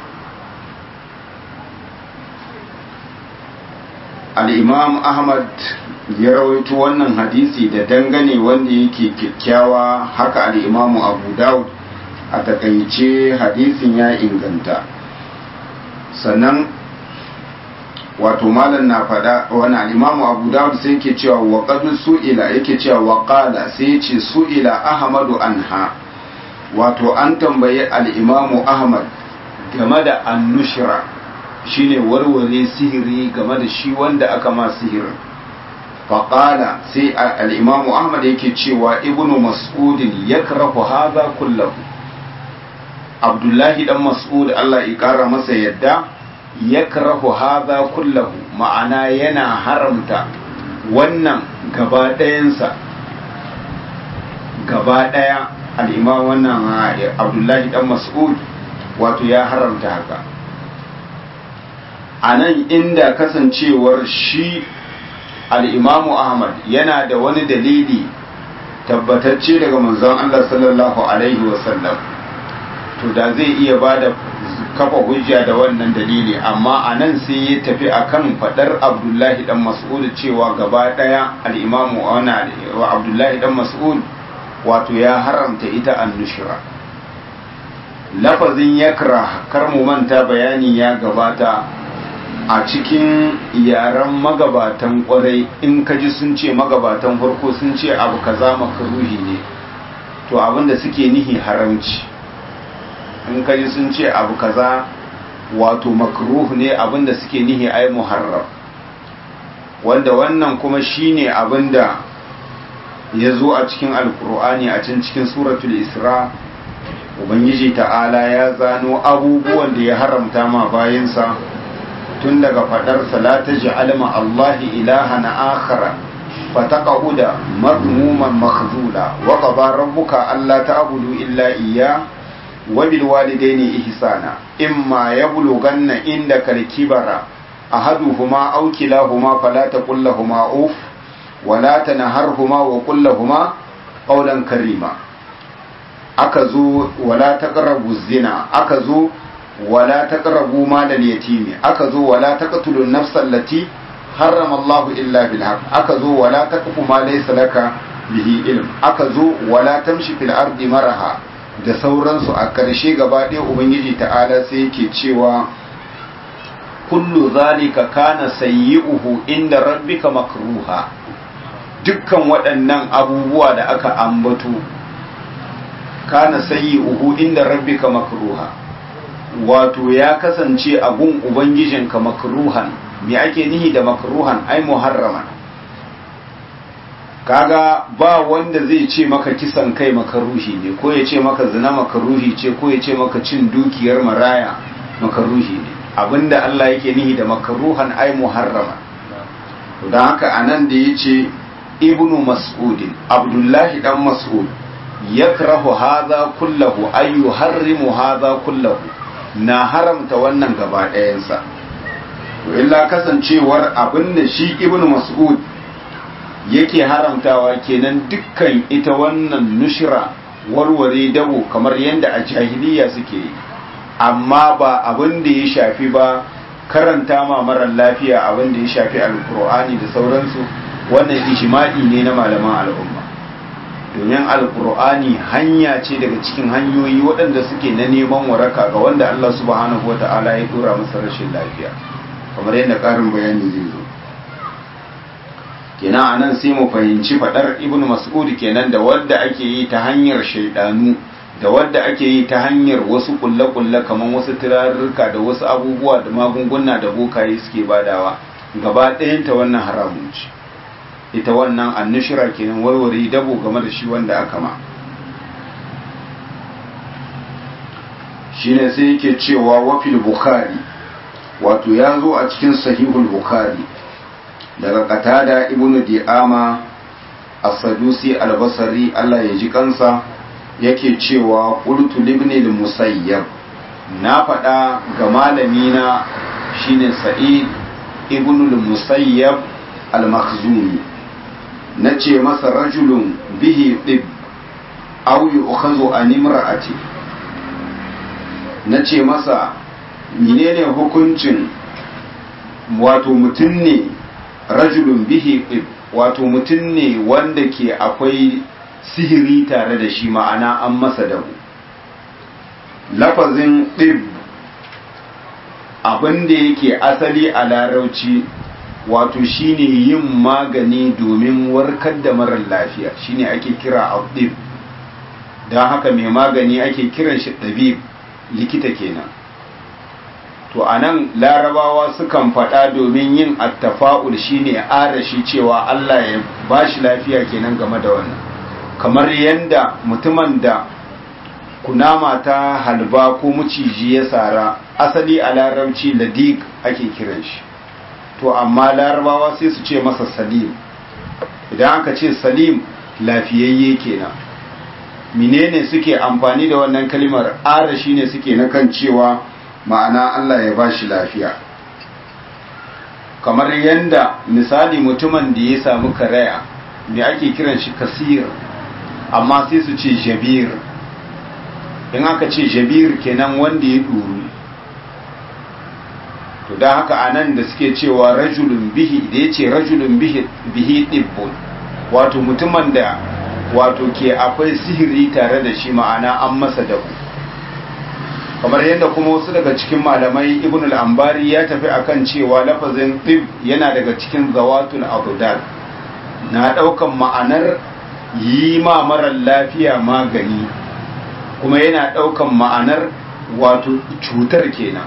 Al-Imam Ahmad ya rawaito wannan hadisi da dangane wanda yake kyakkyawa, haka al-Imam Abu Dawud a takaice hadisin ya inganta. Sannan wato malam na faɗa wani al-Imam Abu Dawud sai yake cewa wa qad su'ila, yake cewa wa qala sai yace su'ila Ahmadu anha, wato an tambaye al-Imam Ahmad game da annushra shine warware sihiri game da shi wanda aka ma sihirin. Faƙala sai al'imamu Ahmad yake cewa ibnu mas'udin ya karahu haza kullahu. Abdullahi dan Mas'ud Allah ya ƙara masa yadda ya karahu haza kullahu, ma'ana yana haramta wannan gaba ɗayansa, gaba ɗaya al'imam wannan Abdullahi dan Mas'ud wato ya haramta haka. A nan inda kasancewar shi al'imamu Ahmad yana da wani dalili tabbatacce daga manzon Allah sallallahu Alaihi wasallam, to da zai iya ba da kafa hujja da wannan dalili, amma a nan sai ya tafi akan faɗar Abdullahi ɗan Mas'ud cewa gaba ɗaya al'imamu Abdullahi ɗan Mas'ud wato ya haramta ita annushira. Lafazin yakra kar mu manta bayani ya gabata a cikin yaren magabatan kwarai, in ka ji sun ce magabatan farko sun ce abu kaza makaruhi ne, to abinda suke nihi haramci. In ka ji sun ce abu kaza wato makruh ne, abinda suke nihi ai muharram, wanda wannan kuma shine abinda ya zo a cikin alkur'ani a cikin suratul isra. Ubangiji ta'ala ya zano abubuwan da ya haramta ma bayansa, tun daga faɗarsa la taj'al ma Allahi ilahan akhara fataqauda madmuman makhzula wa qada rabbuka alla ta'budu illa iyya wa bil walidayni ihsana imma yablughanna indaka al-kibara ahaduhuma aw kilahuma fala taqul lahumu uff wa la tanharhuma wa qul lahumu qawlan karima. Aka zo wala taqrabu zina, aka zo wala taqrabu malal yatimi, aka zo wala taqtulun nafsal lati harrama Allah illa bil haqq, aka zo wala taqfu ma laysa laka bihi ilm, aka zo wala tamshi fil ardi maraha da sauransu. A karshe gaba ɗaya ubangiji ta'ala sai yake cewa kullu zalika kana sayyi'uhu inda rabbika makruha. Dukkan waɗannan abubuwa da aka ambato kana sayyi'uhu inda rabbika makruha, wato ya kasance a gun ubangijinka makruhan. Me ake nihi da makruhan? Ai muharraman. Kaga ba wanda zai ce maka kisan kai makaruhi ne, ko ya ce maka zina makaruhi ce, ko ya ce maka cin dukiyar maraya makaruhi ne. Abinda Allah yake nihi da makruhan ai muharraman. Don haka anan da yace ibnu mas'udin, Abdullahi dan Mas'ud, yakrahu hadha kullahu ay yuharrimu hadha kullahu, na haramta wannan gaba ɗayansa. To illa kasancewar abinda shi ibnu mas'ud yake haramtawa kenan dukkan ita wannan nushra warware dabo kamar yadda a jahiliya suke yi, amma ba abin da ya shafi ba karanta ma marar lafiya abin da ya shafi alkur'ani da sauransu. Wannan ijma'i ne na malaman al'umma, domin alkur'ani hanya ce daga cikin hanyoyi waɗanda suke na neman waraka ga wanda Allah subhanahu wa ta'ala ya dora masa rashin lafiya, kamar yadda ƙarin bayani zai zo. Kenan anan sai mu fahimci faɗar ibnu mas'ud kenan da wadda ake yi ta hanyar shaidanu, da wadda ake yi ta hanyar wasu kulle-kulle kamar wasu turarruka da wasu abubuwa da magunguna da bokaye suke badawa, gaba ɗayanta wannan haramun ce. Ita wannan annushira kenan warware dabo game da shi wanda aka ma. shine sai yake cewa wafil bukhari wato ya zo a cikin sahihul bukhari daga qatada ibnu di'ama as-sadusi al-basri Allah ya ji kansa yake cewa qultu libni al-musayyab na faɗa ga malami na shine sa'id ibnu al-musayyab al-makhzumi nace masa rajulun bihi tib aw yu'khadhu an imra'ati nace masa menene hukuncin wato mutum ne rajulun bihi tib wato mutum ne wanda ke akwai sihiri tare da shi ma'ana an masa dabu lafazin ɗib abinda yake asali a larauci wato shine yin magani domin warkar da marar lafiya shine ake kira ɗib don haka mai magani ake kiran shi ɗabib likita kenan to anan larabawa sukan faɗa domin yin attafa'ul shine arashi cewa Allah ya bashi lafiya kenan game da wannan kamar yadda mutumin da kunama ta halba ko maciji ya sara asali a larabci ladik ake kiran shi to amma larabawa sai su ce masa salim idan aka ce salim lafiyayye kenan menene suke amfani da wannan kalimar arashi ne suke na kan cewa ma'ana Allah ya bashi lafiya kamar yadda misali mutumin da ya samu karaya me ake kiran shi kasir amma sai su ce jabir in aka ce jabir kenan wanda ya duru to da haka anan da suke cewa rajulun bihi da yace rajulun bihi dibbun wato mutumin da wato ke akwai sihiri tare da shi ma'ana an masa dabu kamar yadda kuma wasu daga cikin malamai ibn al-ambari ya tafi akan cewa lafazin tib yana daga cikin zawatul abdal na daukan ma'anar yi ma marar lafiya magani kuma yana daukan ma'anar wato cutar kenan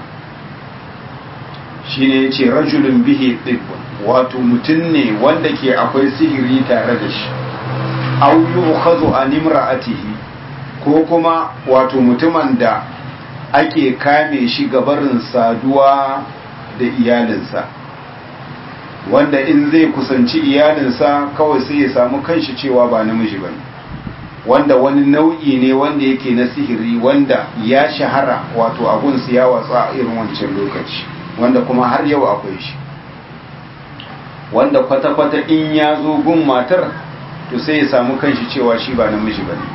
shine yace rajulun bihi tib wato mutum ne wanda ke akwai sihiri tare da shi aw yu'khadhu an imra'atihi ko kuma wato mutumin da ake kame shi gabarin saduwa da iyalinsa wanda in zai kusanci iyalinsa kawai sai ya samu kanshi cewa ba namiji bane wanda wani nau'i ne wanda yake na sihiri wanda ya shahara wato abun su ya watsa a irin wancan lokaci wanda kuma har yau akwai shi wanda kwata-kwata in ya zo gun matar to sai ya samu kanshi cewa shi ba namiji bane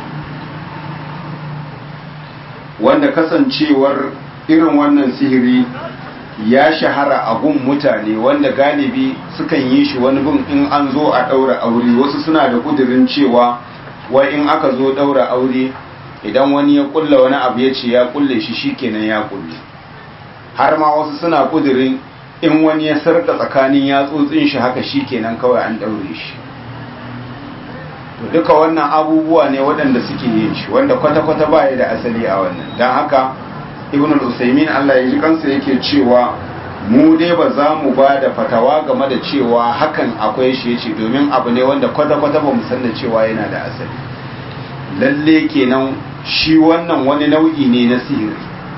wanda kasancewar irin wannan sihiri ya shahara a gun mutane wanda galibi sukan yi shi wani gun in an zo a ɗaura aure wasu suna da ƙudurin cewa wai in aka zo ɗaura aure idan wani ya ƙulla wani abu ya ce ya ƙulle shi shikenan ya ƙulle har ma wasu suna ƙudurin in wani ya sarka tsakanin yatsotsin shi haka shikenan kawai an ɗaure shi duka wannan abubuwa ne waɗanda suke yin shi wanda kwata-kwata ba ya da asali a wannan don haka ibn al-usaimin Allah ya ji kansa yake cewa mu dai ba za mu ba da fatawa game da cewa hakan akwai shi yace domin abu ne wanda kwata-kwata ba mu san da cewa yana da asali lalle kenan shi wannan wani nau'i ne na sihiri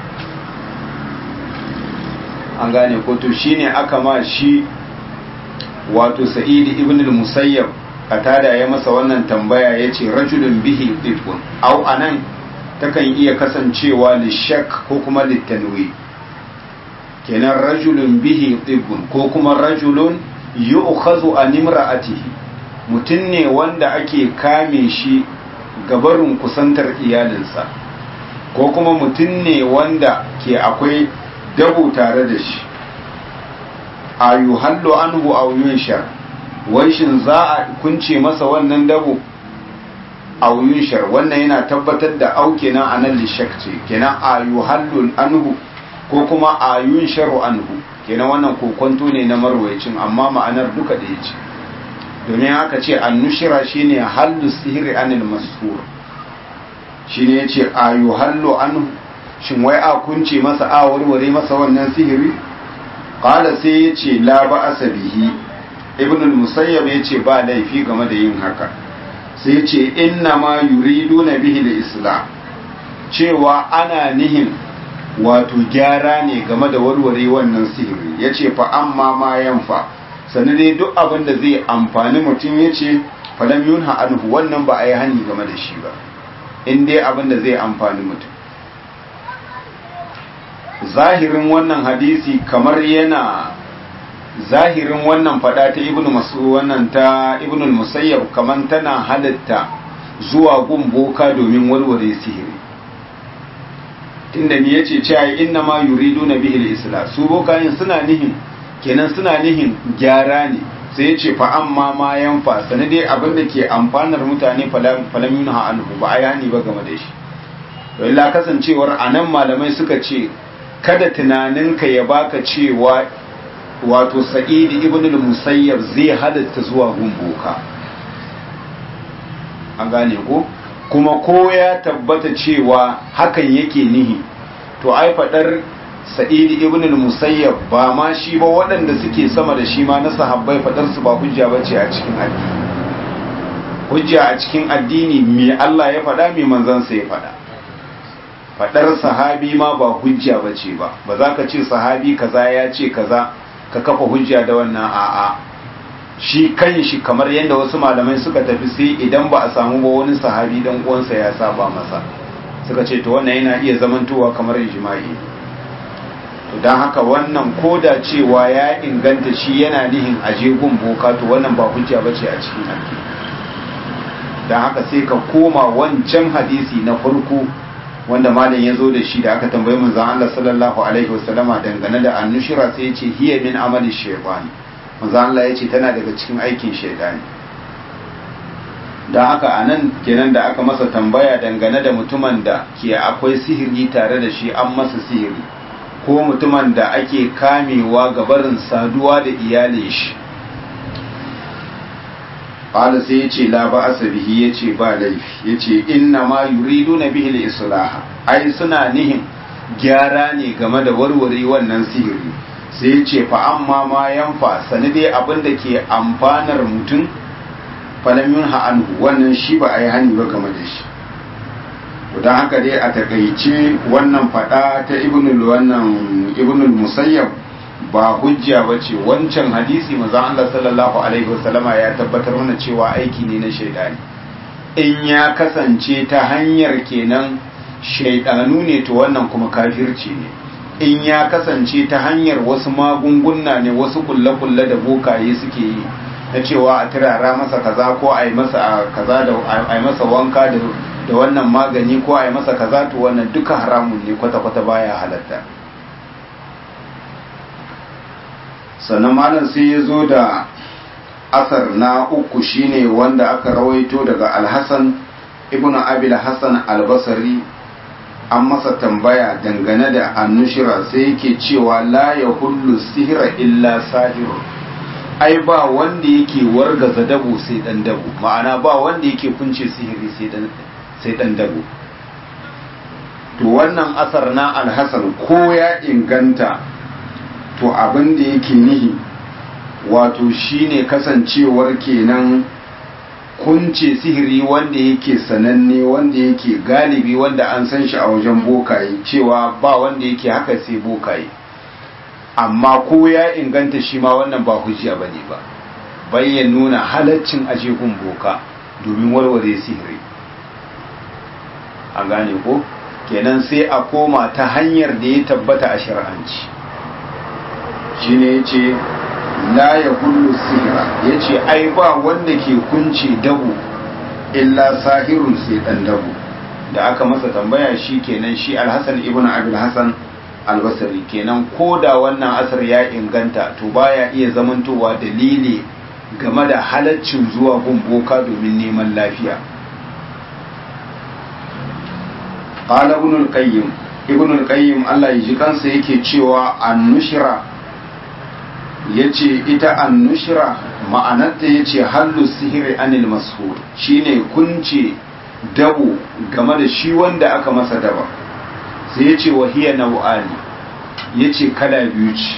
an gane ko to shine aka ma shi wato sa'id ibn al-musayyab katada ya masa wannan tambaya ya ce rajulun bihi tibbun au anan takan iya kasancewa lishak ko kuma littanwi kenan rajulun bihi tibbun ko kuma rajulun yu'khazu an imra'atihi mutun ne wanda ake kame shi gabarin kusantar iyalinsa ko kuma mutun ne wanda ke akwai dabo tare da shi ayuhallu anhu aw yunshar wai shin za a kunce masa wannan dabo auyun shar wannan yana tabbatar da au kenan anan lishak ce kenan ayuhallun anhu ko kuma ayun sharu anhu kenan wannan kokonto ne na marwayacin amma ma'anar duka da yace domin haka ce annushira shine hallu sihri anil masfur shine yace ayuhallu anhu shin wai a kunce masa a warware masa wannan sihiri qala sai yace la ba'asa bihi ibn al-musayyab yace ba laifi game da yin haka sai yace inna ma yuriduna bihi al-islam cewa ana nihin wato gyara ne game da warware wannan sihiri yace fa amma ma yanfa sannan dai duk abin da zai amfani mutum yace falam yunha anhu wannan ba a yi hani game da shi ba in dai abin da zai amfani mutum. Zahirin wannan hadisi kamar yana zahirin wannan fada ta ibnu mas'ud wannan ta ibnu al-musayyab kaman tana halatta zuwa gun boka domin warware sihiri tunda ni yace cewa inna ma yuriduna bihi al-islah su bokayen suna nihin kenan suna nihin gyara ne sai yace fa amma ma yanfa sanade abin da ke amfanar mutane falam yunha anhu ba ayani ba game da shi to illa kasancewar anan malamai suka ce kada tunaninka ya baka cewa wato Sa'id ibn al-Musayyab zai halatta zuwa gumboka an gane ko kuma ko ya tabbata cewa hakan yake nihi to ai fadar Sa'id ibn al-Musayyab ba ma shi ba waɗanda suke sama da shi ma na sahabbai fadar su ba hujja bace a cikin addini hujja a cikin addini me Allah ya fada me manzon sa ya fada fadar sahabi ma ba hujja bace ba ba za ka ce sahabi kaza ya ce kaza ka kafa hujja da wannan a'a shi kanshi kamar yadda wasu malamai suka tafi sai idan ba a samu ba wani sahabi dan uwansa ya saba masa suka ce to wannan yana iya zamantowa kamar ijma'i to dan haka wannan koda cewa ya inganta shi yana nihin aje gun boka to wannan ba hujja bace a cikin addini dan haka sai ka koma wancan hadisi na farko wanda malam ya zo da shi da aka tambayi manzon Allah sallallahu alaihi wasallama dangane da annushira sai ya ce hiya min amali shaytan manzon Allah ya ce tana daga cikin aikin shaytani dan haka anan kenan da aka masa tambaya dangane da mutumin da ke akwai sihiri tare da shi an masa sihiri ko mutumin da ake kamewa ga barin saduwa da iyalin shi qala sai yace la ba asabihi yace ba laifi yace inna ma yuriduna bihi al-islah ai suna nihin gyara ne game da warware wannan sihiri sai yace fa amma ma yanfa sanade abinda ke amfanar mutum falam yunha anhu wannan shi ba ai hani ba game da shi don haka dai a takaice wannan fada ta ibnul musayyab ba hujja ba ce wancan hadisi manzon Allah sallallahu alaihi wasallama ya tabbatar mana cewa aiki ne na shaidani in ya kasance ta hanyar kenan shaidanu ne to wannan kuma kafirci ne in ya kasance ta hanyar wasu magunguna ne wasu kulle-kulle da bokaye suke yi na cewa a turara masa kaza ko a yi masa kaza da a yi masa wanka da wannan magani ko a yi masa kaza to wannan duka haramun ne kwata-kwata baya halatta. Sannan malam sai ya zo da asar na uku shine wanda aka rawaito daga Al-Hasan ibn Abi al-Hasan al-Basri an masa tambaya dangane da annushira sai yake cewa la yahullu sihra illa sahir ai ba wanda yake wargaza dabo sai dan dabo ma'ana ba wanda yake kunce sihiri sai dan dabo to wannan asar na Al-Hasan ko ya inganta to abin da yake nihi wato shine kasancewar kenan kunce sihiri wanda yake sananne wanda yake galibi wanda an san shi a wajen bokaye cewa ba wanda yake haka sai bokaye amma ko ya inganta shi ma wannan ba hujja bane ba bayyan nuna halaccin aje gun boka domin warware sihiri an gane ko kenan sai a koma ta hanyar da ya tabbata a shar'anci shine yace la yahullu sihra yace ai ba wanda ke kunce dabo illa sahirun sai dan dabo da aka masa tambaya shi kenan shi Al-Hasan ibn Abi al-Hasan al-Basri kenan koda wannan asar ya inganta to baya iya zamantowa dalili game da halaccin zuwa gun boka domin neman lafiya. Qala ibn al-Qayyim Allah ya ji kansa yake cewa an-nushra yace ita annushra ma'anarta yace hallu sihiri anil mashur shine kunce dabo game da shi wanda aka masa daba sai yace wahiya nau'ani yace kala biyu ce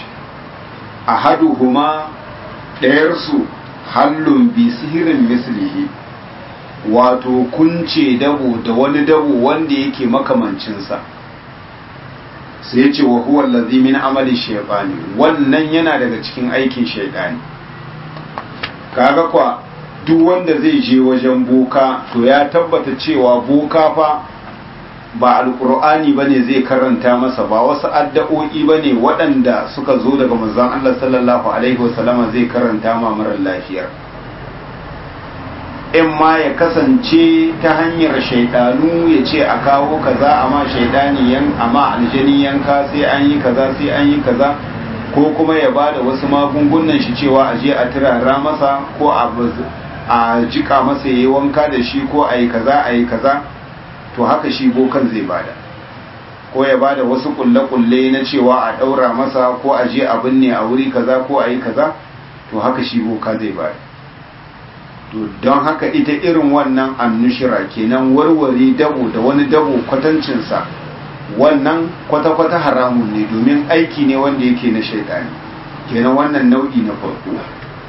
ahaduhuma ɗayar su hallun bi sihirin mislihi wato kunce dabo da wani dabo wanda yake makamancinsa sai ya ce wa huwa allazi min amali shaytani wannan yana daga cikin aikin shaytani kaga kwa duk wanda zai je wajen boka to ya tabbata cewa boka fa ba alqur'ani bane zai karanta masa ba wasu addu'o'i bane waɗanda suka zo daga manzon Allah sallallahu alaihi wasallama zai karanta ma marar lafiyar in ma ya kasance ta hanyar shaidanu ya ce a kawo kaza amma shaidani amma aljani yanka sai an yi kaza sai an yi kaza ko kuma ya bada wasu magungunan shi cewa a je a turara masa ko a jika masa yayi wanka da shi ko a yi kaza to haka shi bokan zai bada ko ya bada wasu kulle-kulle na cewa a daura masa ko a je a binne a wuri kaza ko a yi kaza to haka shi boka zai bada to don haka ita irin wannan annushira kenan warware dabo da wani dabo kwatancinsa wannan kwata-kwata haramun ne domin aiki ne wanda yake na shaidani kenan wannan nau'i na farko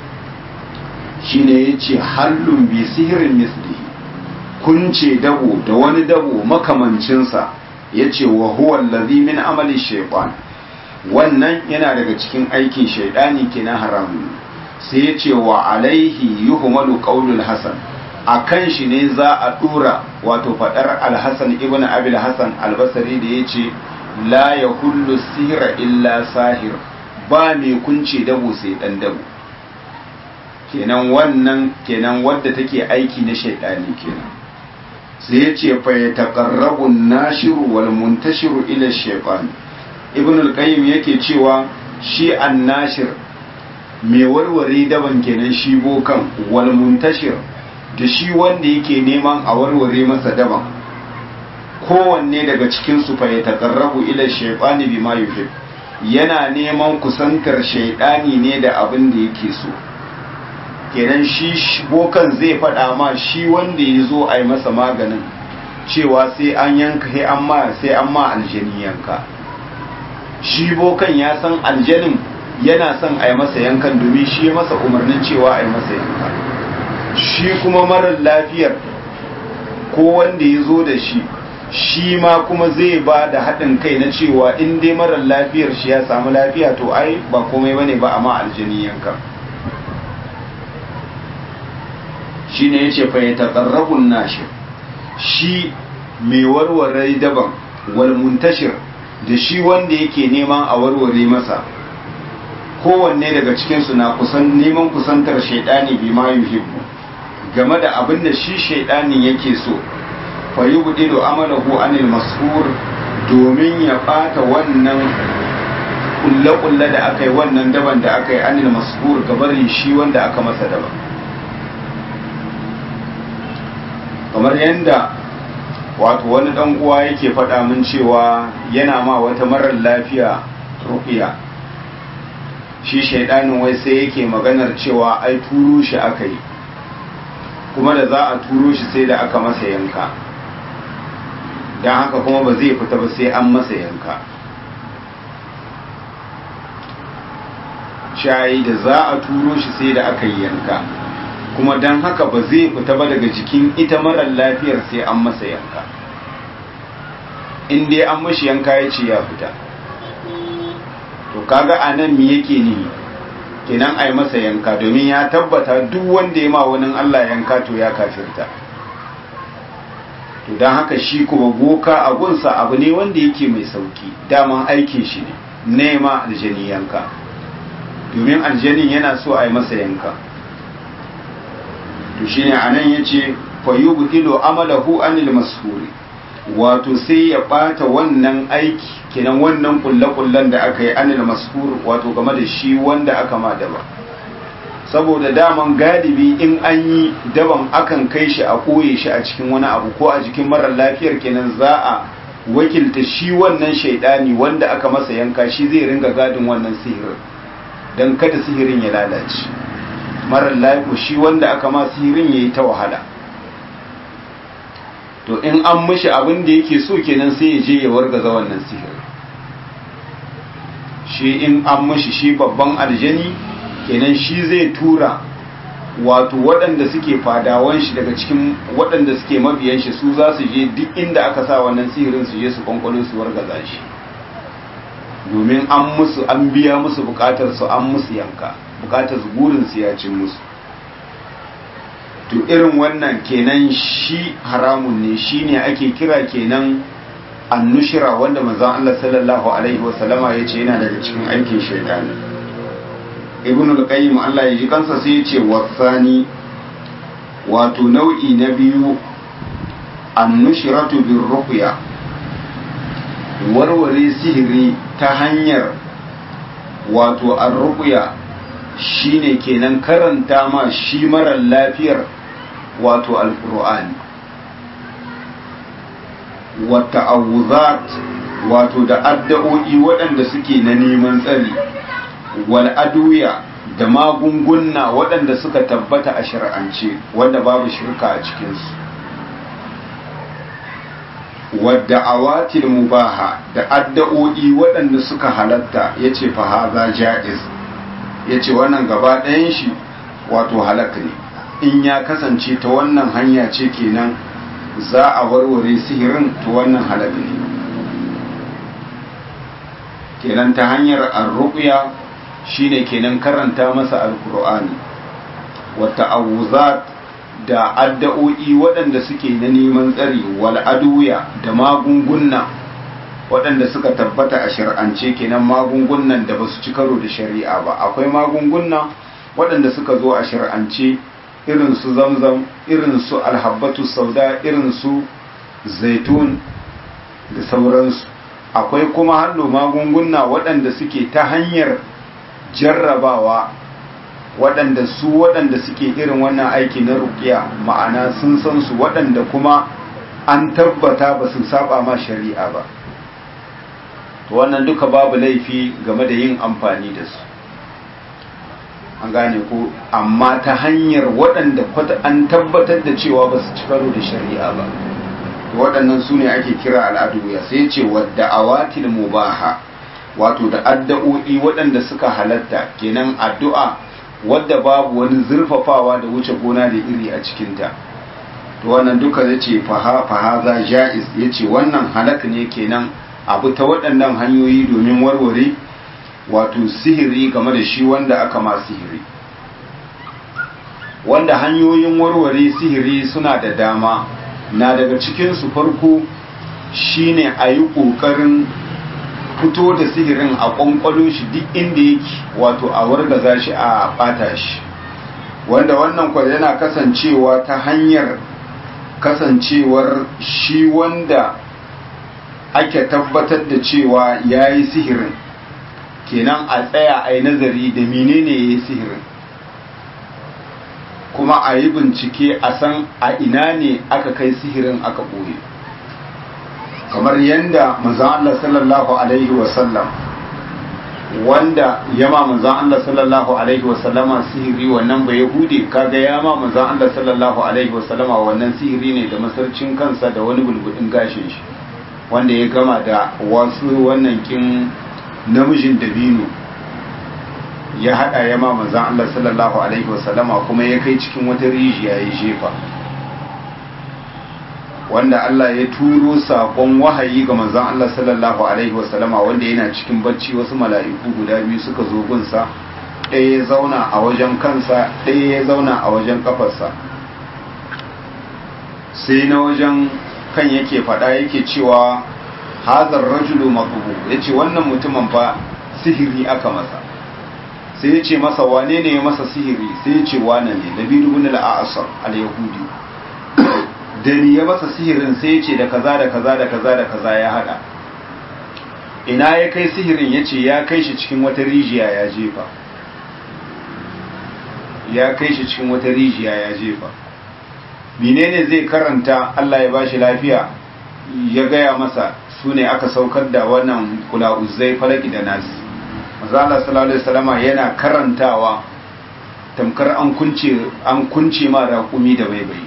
shine yace hallun bi sihirin mislihi kunce dabo da wani dabo makamancinsa yace wa huwa allazi min amali shaytan wannan yana daga cikin aikin shaidani kenan haramun ne sai ya ce wa alaihi yuhmalu qaulul hasan akan shi ne za a dura wato fadar al-hasan ibn abil hasan al-basri da yace la yahullu sihra illa sahir ba mai kunce dabo sai dan dabo kenan wannan kenan wadda take aiki na shaydani kenan sai yace fa yataqarrabu an-nashiru wal muntashiru ila shaytan ibn al-qayyim yake cewa shi an-nashir mai warware daban kenan shi bokan wal muntashir da shi wanda yake neman a warware masa daban kowanne daga cikin su fa ya taqarrabu ila shaytani bima yuhib yana neman kusantar shaytani ne da abin da yake so kenan shi bokan zai faɗa ma shi wanda ya zo a yi masa maganin cewa sai an yanka sai an ma aljani yanka shi bokan ya san aljanin yana son a yi masa yankan domin shi ya masa umarnin cewa a yi masa yanka shi kuma marar lafiyar ko wanda ya zo da shi ma kuma zai ba da haɗin kai na cewa in dai marar lafiyar shi ya samu lafiya to ai ba komai bane ba amma aljani yankan shi ne ya ce fa ya taƙarrabun nashi shi mai warware daban wal muntashir da shi wanda yake neman a warware masa kowanne daga cikinsu na neman kusantar shaidani bi ma yuhibbu game da abin da shi shaidanin yake so fa yubdilu amalahu anil mashur domin ya bata wannan kulle da aka yi wannan daban da aka yi anil mashur gabarin shi wanda aka masa daban kamar yanda wato wani dan uwa yake faɗa min cewa yana ma wata marar lafiya ruqya shi shaidanin wai sai yake maganar cewa ai turo shi aka yi kuma da za a turo shi sai da aka masa yanka don haka kuma ba zai fita ba sai an masa yanka shayi da za a turo shi sai da aka yi yanka kuma don haka ba zai fita ba daga jikin ita marar lafiyar sai an masa yanka in dai an mashi yanka ya ce ya fita to kaga anan me yake ni kenan ai masa yanka domin ya tabbata duk wanda ya ma wani Allah yanka to ya kafirta to dan haka shi kuma boka a gunsa abu ne wanda yake mai sauki daman aikin shi ne nema aljani yanka domin aljanin yana so ai masa yanka to shine anan yace fa yubtilu amalahu anil mashhuri wato sai ya bata wannan aiki kenan wannan kullakullan da aka yi anil mashhur wato game da shi wanda aka ma daba saboda daman galibi in an yi daban akan kai shi a koye shi a cikin wani abu ko a jikin marar lafiyar kenan za a wakilta shi wannan shaidani wanda aka masa yanka shi zai ringa gadin wannan sihirin don kada sihirin ya lalace marar lafiya shi wanda aka ma sihirin ya yi ta wahala to in an mishi abin da yake so kenan sai ya je ya wargaza wannan sihirin shi in an mishi shi babban aljani kenan shi zai tura wato waɗanda suke fadawan shi daga cikin waɗanda suke mabiyan shi su za su je duk inda aka sa wannan sihirin su je su kwankwalo su wargaza shi domin an biya musu bukatar su, an musu yanka bukatar su, burin su ya cin musu. To irin wannan kenan shi haramun ne, shine ake kira kenan annushira, wanda manzon Allah sallallahu alaihi wasallama yace yana daga cikin aikin shaytani. Ibn al-Qayyim Allah ya ji kansa sai yace wasani, wato nau'i na biyu annushiratu bir ruqya, warware sihiri ta hanyar wato ar-ruqya shine kenan karanta ma shi marar lafiyar wato alqur'ani, wa ta'awuzat wato da addu'o'i waɗanda suke na neman tsari, wal aduya da magunguna waɗanda suka tabbata a shar'ance wanda babu shirka a cikinsu, wadda awatil mubaha da addu'o'i waɗanda suka halatta yace fa haza jaiz, yace wannan gaba ɗayan shi wato halak ne in ya kasance ta wannan hanya ce kenan za a warware sihirin, to wannan halak ne kenan ta hanyar ar-ruqya shine kenan karanta masa alqur'ani, wa ta'awuzat da addu'o'i waɗanda suke na neman tsari, wal aduya da magunguna waɗanda suka tabbata a shar'ance kenan magungunan da basu ci karo da shari'a ba. Akwai magunguna waɗanda suka zo a shar'ance irin su zamzam, irin su alhabbatu sauda, irin su zaitun da sauransu. Akwai kuma hallo magunguna waɗanda suke ta hanyar jarrabawa, waɗanda suke irin wannan aiki na ruqiya ma'ana sun san su, waɗanda kuma an tabbata ba su saba ma shari'a ba, to wannan duka babu laifi game da yin amfani da su, an gane ko, amma ta hanyar waɗanda an tabbatar da cewa ba su ci karo da shari'a ba, to waɗannan su ne ake kira al'aduya. Sai ce wadda awatil mubaha, wato da addu'o'i waɗanda suka halatta, kenan addu'a wadda babu wani zurfafawa da wuce gona da iri a cikinta, to wannan duka zai ce fahaza ja'iz, ya ce wannan halak ne kenan abu ta waɗannan hanyoyi domin warware wato sihiri game da shi wanda aka ma sihiri. Wanda hanyoyin warware sihiri suna da dama, na daga cikinsu farko shine a yi ƙoƙarin fito da sihirin a ƙwanƙwalo shi duk inda yake, wato a wargaza shi a ɓata shi, wanda wannan kwa yana kasancewa ta hanyar kasancewar shi wanda ake tabbatar da cewa ya yi sihirin, kenan a tsaya a yi nazari da menene ya yi sihirin, kuma a yi bincike a san a ina ne aka kai sihirin aka ɓoye, kamar yadda manzon Allah sallallahu alaihi wasallam wanda yama manzon Allah sallallahu alaihi wasallama sihiri, wannan ba yahudi kaga yama manzon Allah sallallahu alaihi wasallama wannan sihiri ne da masarcin kansa da wani bulbudin gashin shi wanda ya gama da wasu wannan kin namijin dabino ya hada yama manzon Allah sallallahu alaihi wasallama, kuma ya kai cikin wata rijiya ya jefa, wanda Allah ya turo sakon wahayi ga manzon Allah sallallahu alaihi wasallama, wanda yana cikin bacci wasu mala'iku guda biyu suka zo gunsa, ɗaya ya zauna a wajen kansa, ɗaya ya zauna a wajen kafarsa, sai na wajen kan yake faɗa yake cewa hazar rajulu matsubu, ya ce wannan mutumin fa sihiri aka masa. Sai ya ce masa wane ne ya masa sihiri? Sai ya ce wane ne, Labidu bin al-A'sar al-Yahudi. Da ni ya masa sihirin? Sai ya ce da kaza da kaza da kaza da kaza ya hada. Ina ya kai sihirin? Ya ce ya kai shi cikin wata rijiya ya jefa. Ya kai shi cikin wata rijiya ya jefa. Menene zai karanta Allah ya bashi lafiya? Ya gaya masa su ne aka saukar da wannan kula uzai falaki da nasi. Mazala sallallahu alaihi wasallama yana karantawa tamkar an kunce ma raƙumi da baibai.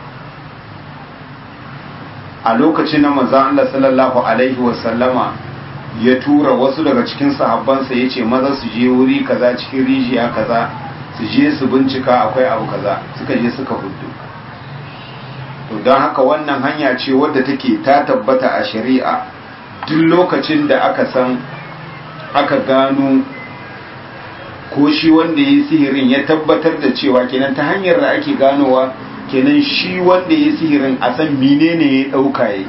A lokacin da manzon Allah sallallahu alaihi wasallama ya tura wasu daga cikin sahabbansa yace maza su je wuri kaza cikin rijiya kaza su je su bincika akwai abu kaza, suka je suka hudu. To don haka wannan hanya ce wadda take ta tabbata a shari'a. Duk lokacin da aka san aka gano ko shi wanda ya yi sihirin ya tabbatar da cewa kenan ta hanyar da ake ganowa kenan shi wanda ya yi sihirin a san menene ya ɗauka ya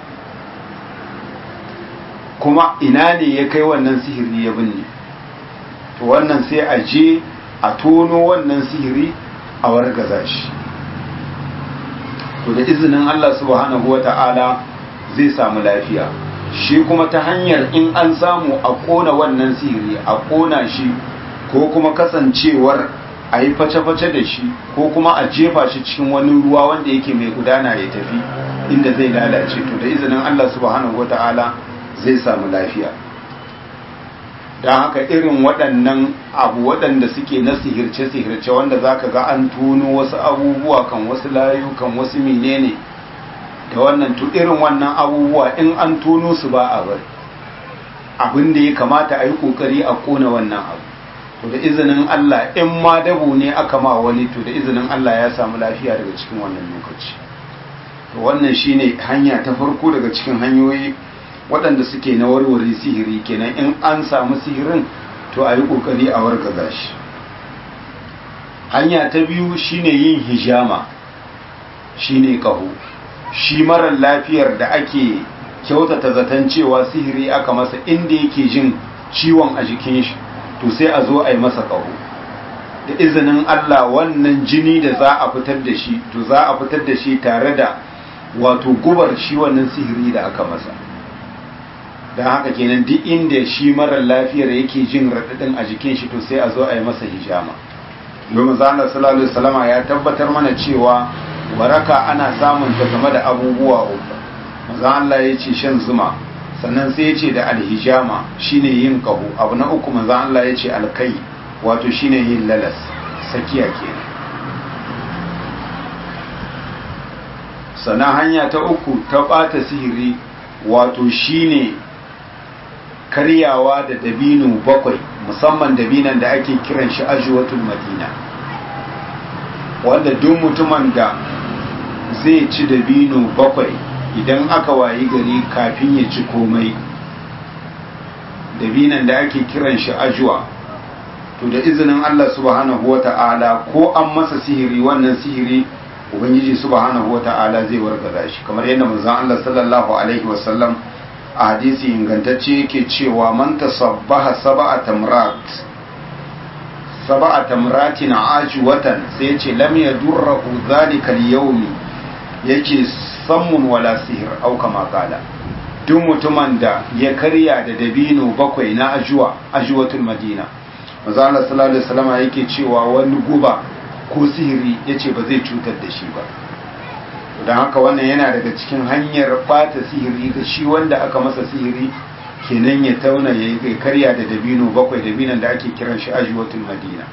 kuma ina ne ya kai wannan sihiri ya binne. To wannan sai a je a tono wannan sihiri a wargaza shi. To da izinin Allah subhanahu wa ta'ala zai samu lafiya. Shi kuma ta hanyar in an samu a ƙona wannan sihiri, a ƙona shi, ko kuma kasancewar a yi face-face da shi, ko kuma a jefa shi cikin wani ruwa wanda yake mai gudana ya tafi inda zai lalace. To da izinin Allah subhanahu wa ta'ala zai samu lafiya. Don haka irin waɗannan abu waɗanda suke na sihirce-sihirce wanda za ka ga an tuno wasu abubuwa kan wasu layu kan wasu menene da wannan, to irin wannan abubuwa in an tono su ba a bari. Abin da ya kamata a yi ƙoƙari a ƙona wannan abu. To da izinin Allah in ma dabo ne aka ma wani, to da izinin Allah ya samu lafiya daga cikin wannan lokaci. To wannan shine hanya ta farko daga cikin hanyoyi waɗanda suke na warware sihiri. Kenan in an samu sihirin to a yi ƙoƙari a wargaza shi. Hanya ta biyu shine yin hijama, shine ƙaho. Shi marar lafiyar da ake kyautata zaton cewa sihiri aka masa, inda yake jin ciwon a jikin shi, to sai a zo a yi masa ƙaho. Da izinin Allah wannan jini da za a fitar da shi, to za a fitar da shi tare da wato gubar shi wannan sihiri da aka masa. Don haka kenan duk inda shi marar lafiyar yake jin raɗaɗin a jikin shi, to sai a zo a yi masa hijama. Domin Allah sallallahu alaihi wasallama ya tabbatar mana cewa waraka ana samun ta game da abubuwa uku. Manzo Allah ya ce shan zuma, sannan sai ya ce da alhijama shine yin kaho. Abu na uku manzo Allah ya ce alkai, wato shine yin lalas, sakiya kenan. Sannan hanya ta uku ta bata sihiri, wato shine karyawa da dabino 7, musamman dabinan da ake kiran shi ajwatul madina, wanda duk mutumin da zai ci dabino 7 idan aka wayi gari kafin ya ci komai, dabinan da ake kiran shi ajwa, to da izinin Allah subhanahu wata'ala ko an masa sihiri, wannan sihiri ubangiji subhanahu wata'ala zai wargaza shi. Kamar yadda manzon Allah sallallahu alaihi wasallam a hadisi ingantacce yake cewa man tasabbaha sab'a tamratin ajwatan, sai yace lam yadurruhu dhalika al-yawm, yake sammun wala sihir au kama kala. Duk mutumin da ya karya da dabino 7 na ajwatul madina, manzo Allah sallallahu alaihi wasallam yake cewa wani guba ko sihiri yace ba zai cutar da shi ba. Don haka wannan yana daga cikin hanyar bata sihiri ga shi wanda aka masa sihiri, kenan ya tauna ya karya da dabino 7, dabinan da ake kiran shi ajwatul madina.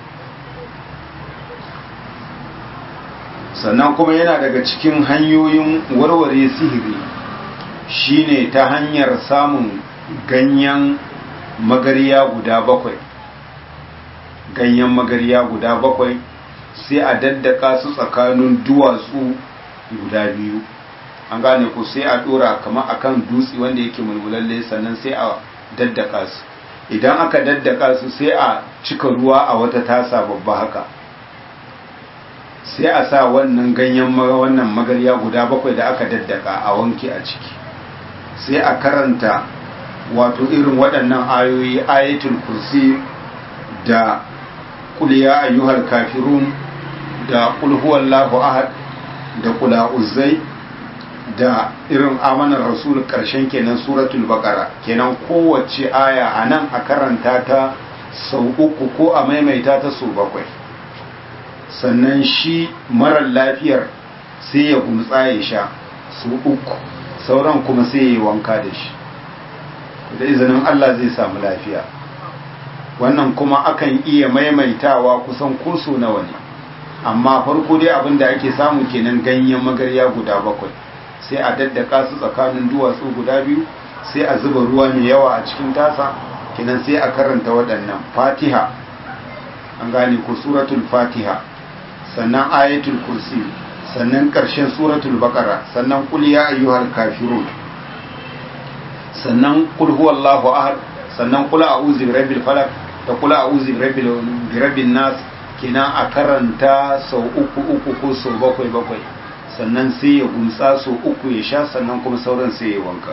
Sannan kuma yana daga cikin hanyoyin warware sihiri shine ta hanyar samun ganyen magariya guda 7, ganyen magariya guda 7 sai a daddaka su tsakanin duwatsu guda 2, an gane ku, sai a dora kamar akan dutse wanda yake mulmulalle, sannan sai a daddaka su. Idan aka daddaka su sai a cika ruwa a wata tasa babba haka, sai a sa wannan ganyen wannan magarya guda 7 da aka daddaka a wanke a ciki, sai a karanta wato irin waɗannan ayoyi, ayatul kursi da qul ya ayyuhal kafirun da qul huwallahu ahad da kula uzzai da irin amanar rasul karshen kenan suratul baqara. Kenan kowace aya a nan a karanta ta sau 3 ko a maimaita ta sau 7. Sannan shi marar lafiyar sai ya gumtsa ya sha sau 3, sauran kuma sai ya yi wanka da shi. Da izinin Allah zai samu lafiya. Wannan kuma akan iya maimaitawa kusan ko so nawa ne, amma farko dai abin da ake samu kenan ganyen magarya guda 7, sai a daddaka su tsakanin duwatsu guda 2, sai a zuba ruwa mai yawa a cikin tasa, kenan sai a karanta waɗannan Fatiha an gane ko suratul fatiha, sannan ayatul kursi, sannan ƙarshen suratul baqara, sannan qul ya ayyuhal kafirun, sannan qul huwallahu ahad, sannan qul a'udhu birabbil falaq da qul a'udhu birabbin nas, kenan a karanta sau uku ko sau bakwai, sannan sai ya gumtsa sau uku ya sha, sannan kuma sauran sai ya wanka.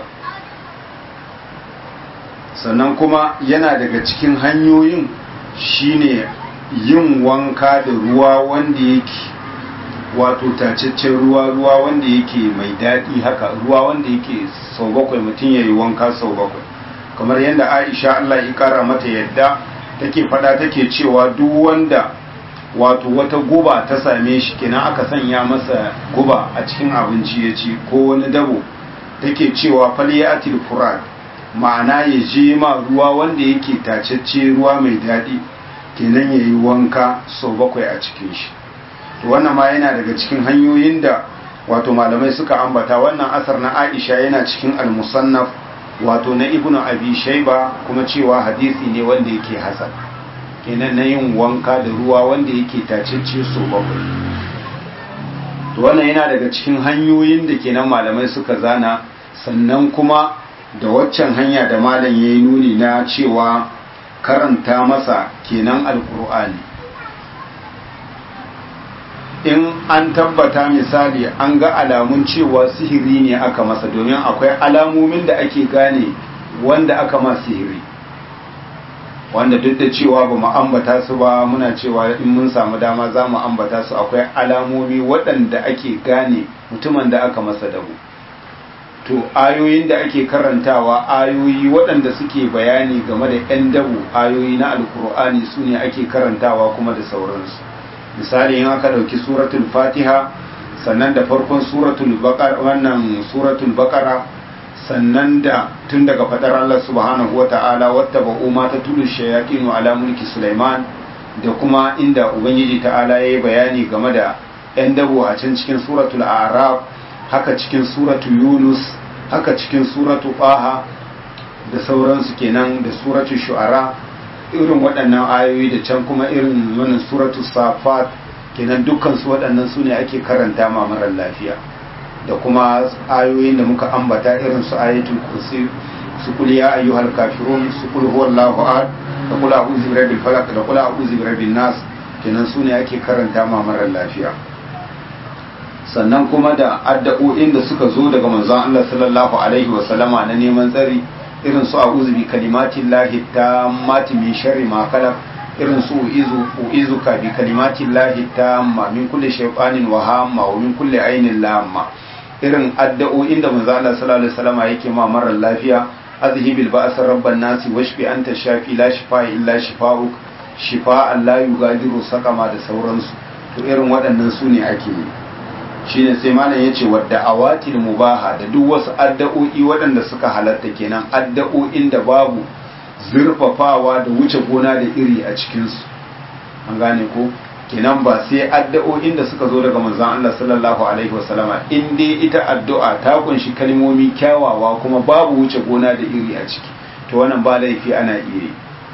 Sannan kuma yana daga cikin hanyoyin shine yin wanka da ruwa wanda yake wato tacaccen ruwa wanda yake mai daɗi haka, ruwa wanda yake sau bakwai, mutum ya yi wanka sau bakwai, kamar yadda Aisha Allah ya kara mata yadda take fada take cewa duk wanda wato wata guba ta same shi, kenan aka sanya masa guba a cikin abinci ya ci ko wani dabo, take cewa falyatil furat, ma'ana ya je ma ruwa wanda yake tacacce, ruwa mai daɗi, kenan ya yi wanka sau bakwai a cikin shi. To wannan ma yana daga cikin hanyoyin da wato malamai suka ambata. Wannan asar na Aisha yana cikin al-musannaf wato na Ibnu Abi Shayba, kuma cewa hadisi ne wanda yake hasan, kenan na yin wanka da ruwa wanda yake tacecce sau bakwai. To wannan yana daga cikin hanyoyin da kenan malamai suka zana. Sannan kuma da waccan hanya da malam yayi nuni na cewa karanta masa kenan alqur'ani, in an tabbata misali an ga alamun cewa sihiri ne aka masa, domin akwai alamomin da ake gane wanda aka ma sihiri, wanda duk da cewa ba mu ambata su ba, muna cewa in mun samu dama za mu ambata su. Akwai alamomi waɗanda ake gane mutumin da aka masa dabu. To ayoyin da ake karantawa, ayoyi waɗanda suke bayani game da 'yan dabu, ayoyi na alkur'ani su ne ake karantawa kuma da sauransu. Misali in aka ɗauki suratul fatiha, sannan da farkon suratul baqara, wannan suratul baqara, sannan da tun daga fadar Allah subhanahu wata'ala wattaba'u ma tatlu shayatinu ala mulki Sulaiman, da kuma inda ubangiji ta'ala yayi bayani game da 'yan dabo a can cikin suratul a'raf, haka cikin suratul yunus, haka cikin suratul taha da sauransu kenan, da suratul shu'ara, irin waɗannan ayoyi, da can kuma irin wannan suratul safat, kenan dukkan su waɗannan su ne ake karanta ma marar lafiya. Da kuma ayoyin da muka ambata irin su ayatul kursi, su kul ya ayyuhal kafirun, su kul huwallahu ahad, da kul a'udhu birabbil falaq, da kul a'udhu birabbin nas, kenan su ne ake karanta ma marar lafiya. Sannan kuma da addu'o'in da suka zo daga manzon Allah sallallahu alaihi wa sallama na neman tsari, irin su a'udhu bi kalimatillahi tammati min sharri ma khalaq, irin su uizuka bi kalimatillahi tamma min kulli shaytanin wa hamma wa min kulli ainin lamma, irin addu'o'in da manzo Allah sallallahu alaihi wasallam yake ma marar lafiya, azhibil ba'sa rabban nasi washfi anta shafi la shifaa illa shifaa'uk shifaa'an la yughadiru saqama da sauransu. To irin waɗannan su ne ake yi. Shine sai malam yace wadda awatil mubaha, da duk wasu addu'o'i waɗanda suka halatta, kenan addu'o'in da babu zurfafawa da wuce gona da iri a cikinsu, an gane ko, kenan ba sai addu'o'in da suka zo daga manzon Allah sallallahu alaihi wasallama, in dai ita addu'a ta kunshi kalmomi kyawawa kuma babu wuce gona da iri a ciki, to wannan ba laifi, ana iya.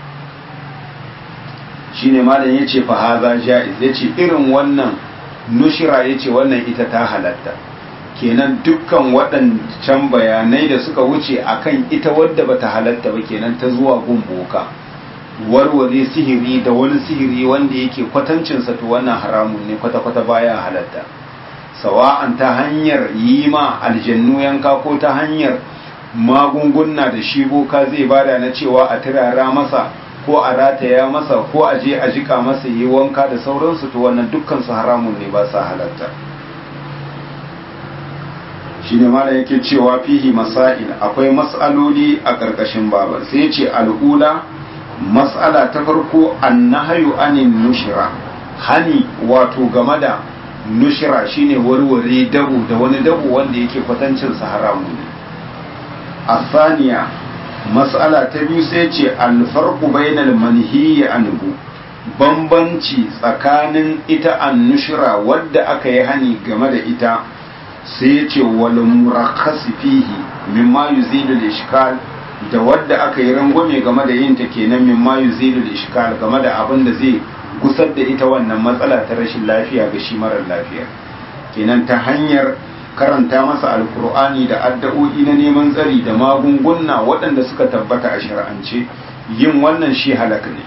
Shine malam yace fa haza jaiz, yace irin wannan nushira, yace wannan ita ta halatta. Kenan dukkan waɗancan bayanai da suka wuce akan ita wadda bata halatta ba, kenan ta zuwa gumboka, warware sihiri da wani sihiri wanda yake kwatancinsa, to wannan haramun ne, kwata-kwata baya halatta. Sawa'an ta hanyar yi ma aljannu yanka ko ta hanyar magunguna da shi boka zai bada na cewa a turara masa ko a rataya masa ko a je a jika masa yi wanka da sauransu, to wannan dukkan su haramun ne, ba sa halatta. Shi ne mala yake cewa fihi masail, akwai mas'aloli a ƙarƙashin babar. Sai ce al'ula, mas'ala ta farko, annahyu anin nushra, hani wato game da nushra shine warware dabu da wani dabu wanda yake kwatancin sa haramu ne. Asaniya, mas'ala ta biyu sai ce alfarqu bainal manhiyi anhu, bambanci tsakanin ita annushra wadda aka yi hani game da ita, sai ce wal murakhas fihi mimma yuzilu al-ishkal, da wadda aka yi rangwame game da yin ta kenan mimma yuzilu al-ishkal, game da abin da zai gusar da ita wannan matsala ta rashin lafiya ga shi marar lafiya. Kenan ta hanyar karanta masa alkur'ani da addu'o'i na neman tsari da magunguna waɗanda suka tabbata a shar'ance, yin wannan shi halaka ne.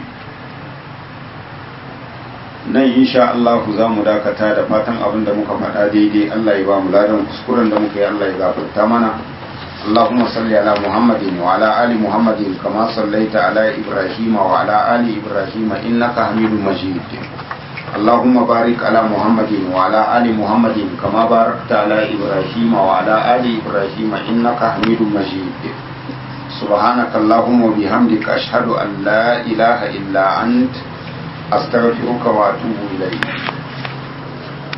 Nan insha Allah za mu dakata da fatan abin da muka faɗa daidai Allah ya ba mu ladan, kuskuren da muka yi Allah ya gafarta mana. Allahumma salli ala Muhammadin wa ala ali Muhammadin kama sallaita ala Ibrahim wa ala ali Ibrahim innaka Hamidum Majid. Allahumma barik ala Muhammadin wa ala ali Muhammadin kama barakta ala Ibrahim wa ala ali Ibrahim innaka Hamidum Majid. Subhanaka Allahumma wa bihamdika ashhadu an la ilaha illa ant astaghfiruka wa atubu ilayk.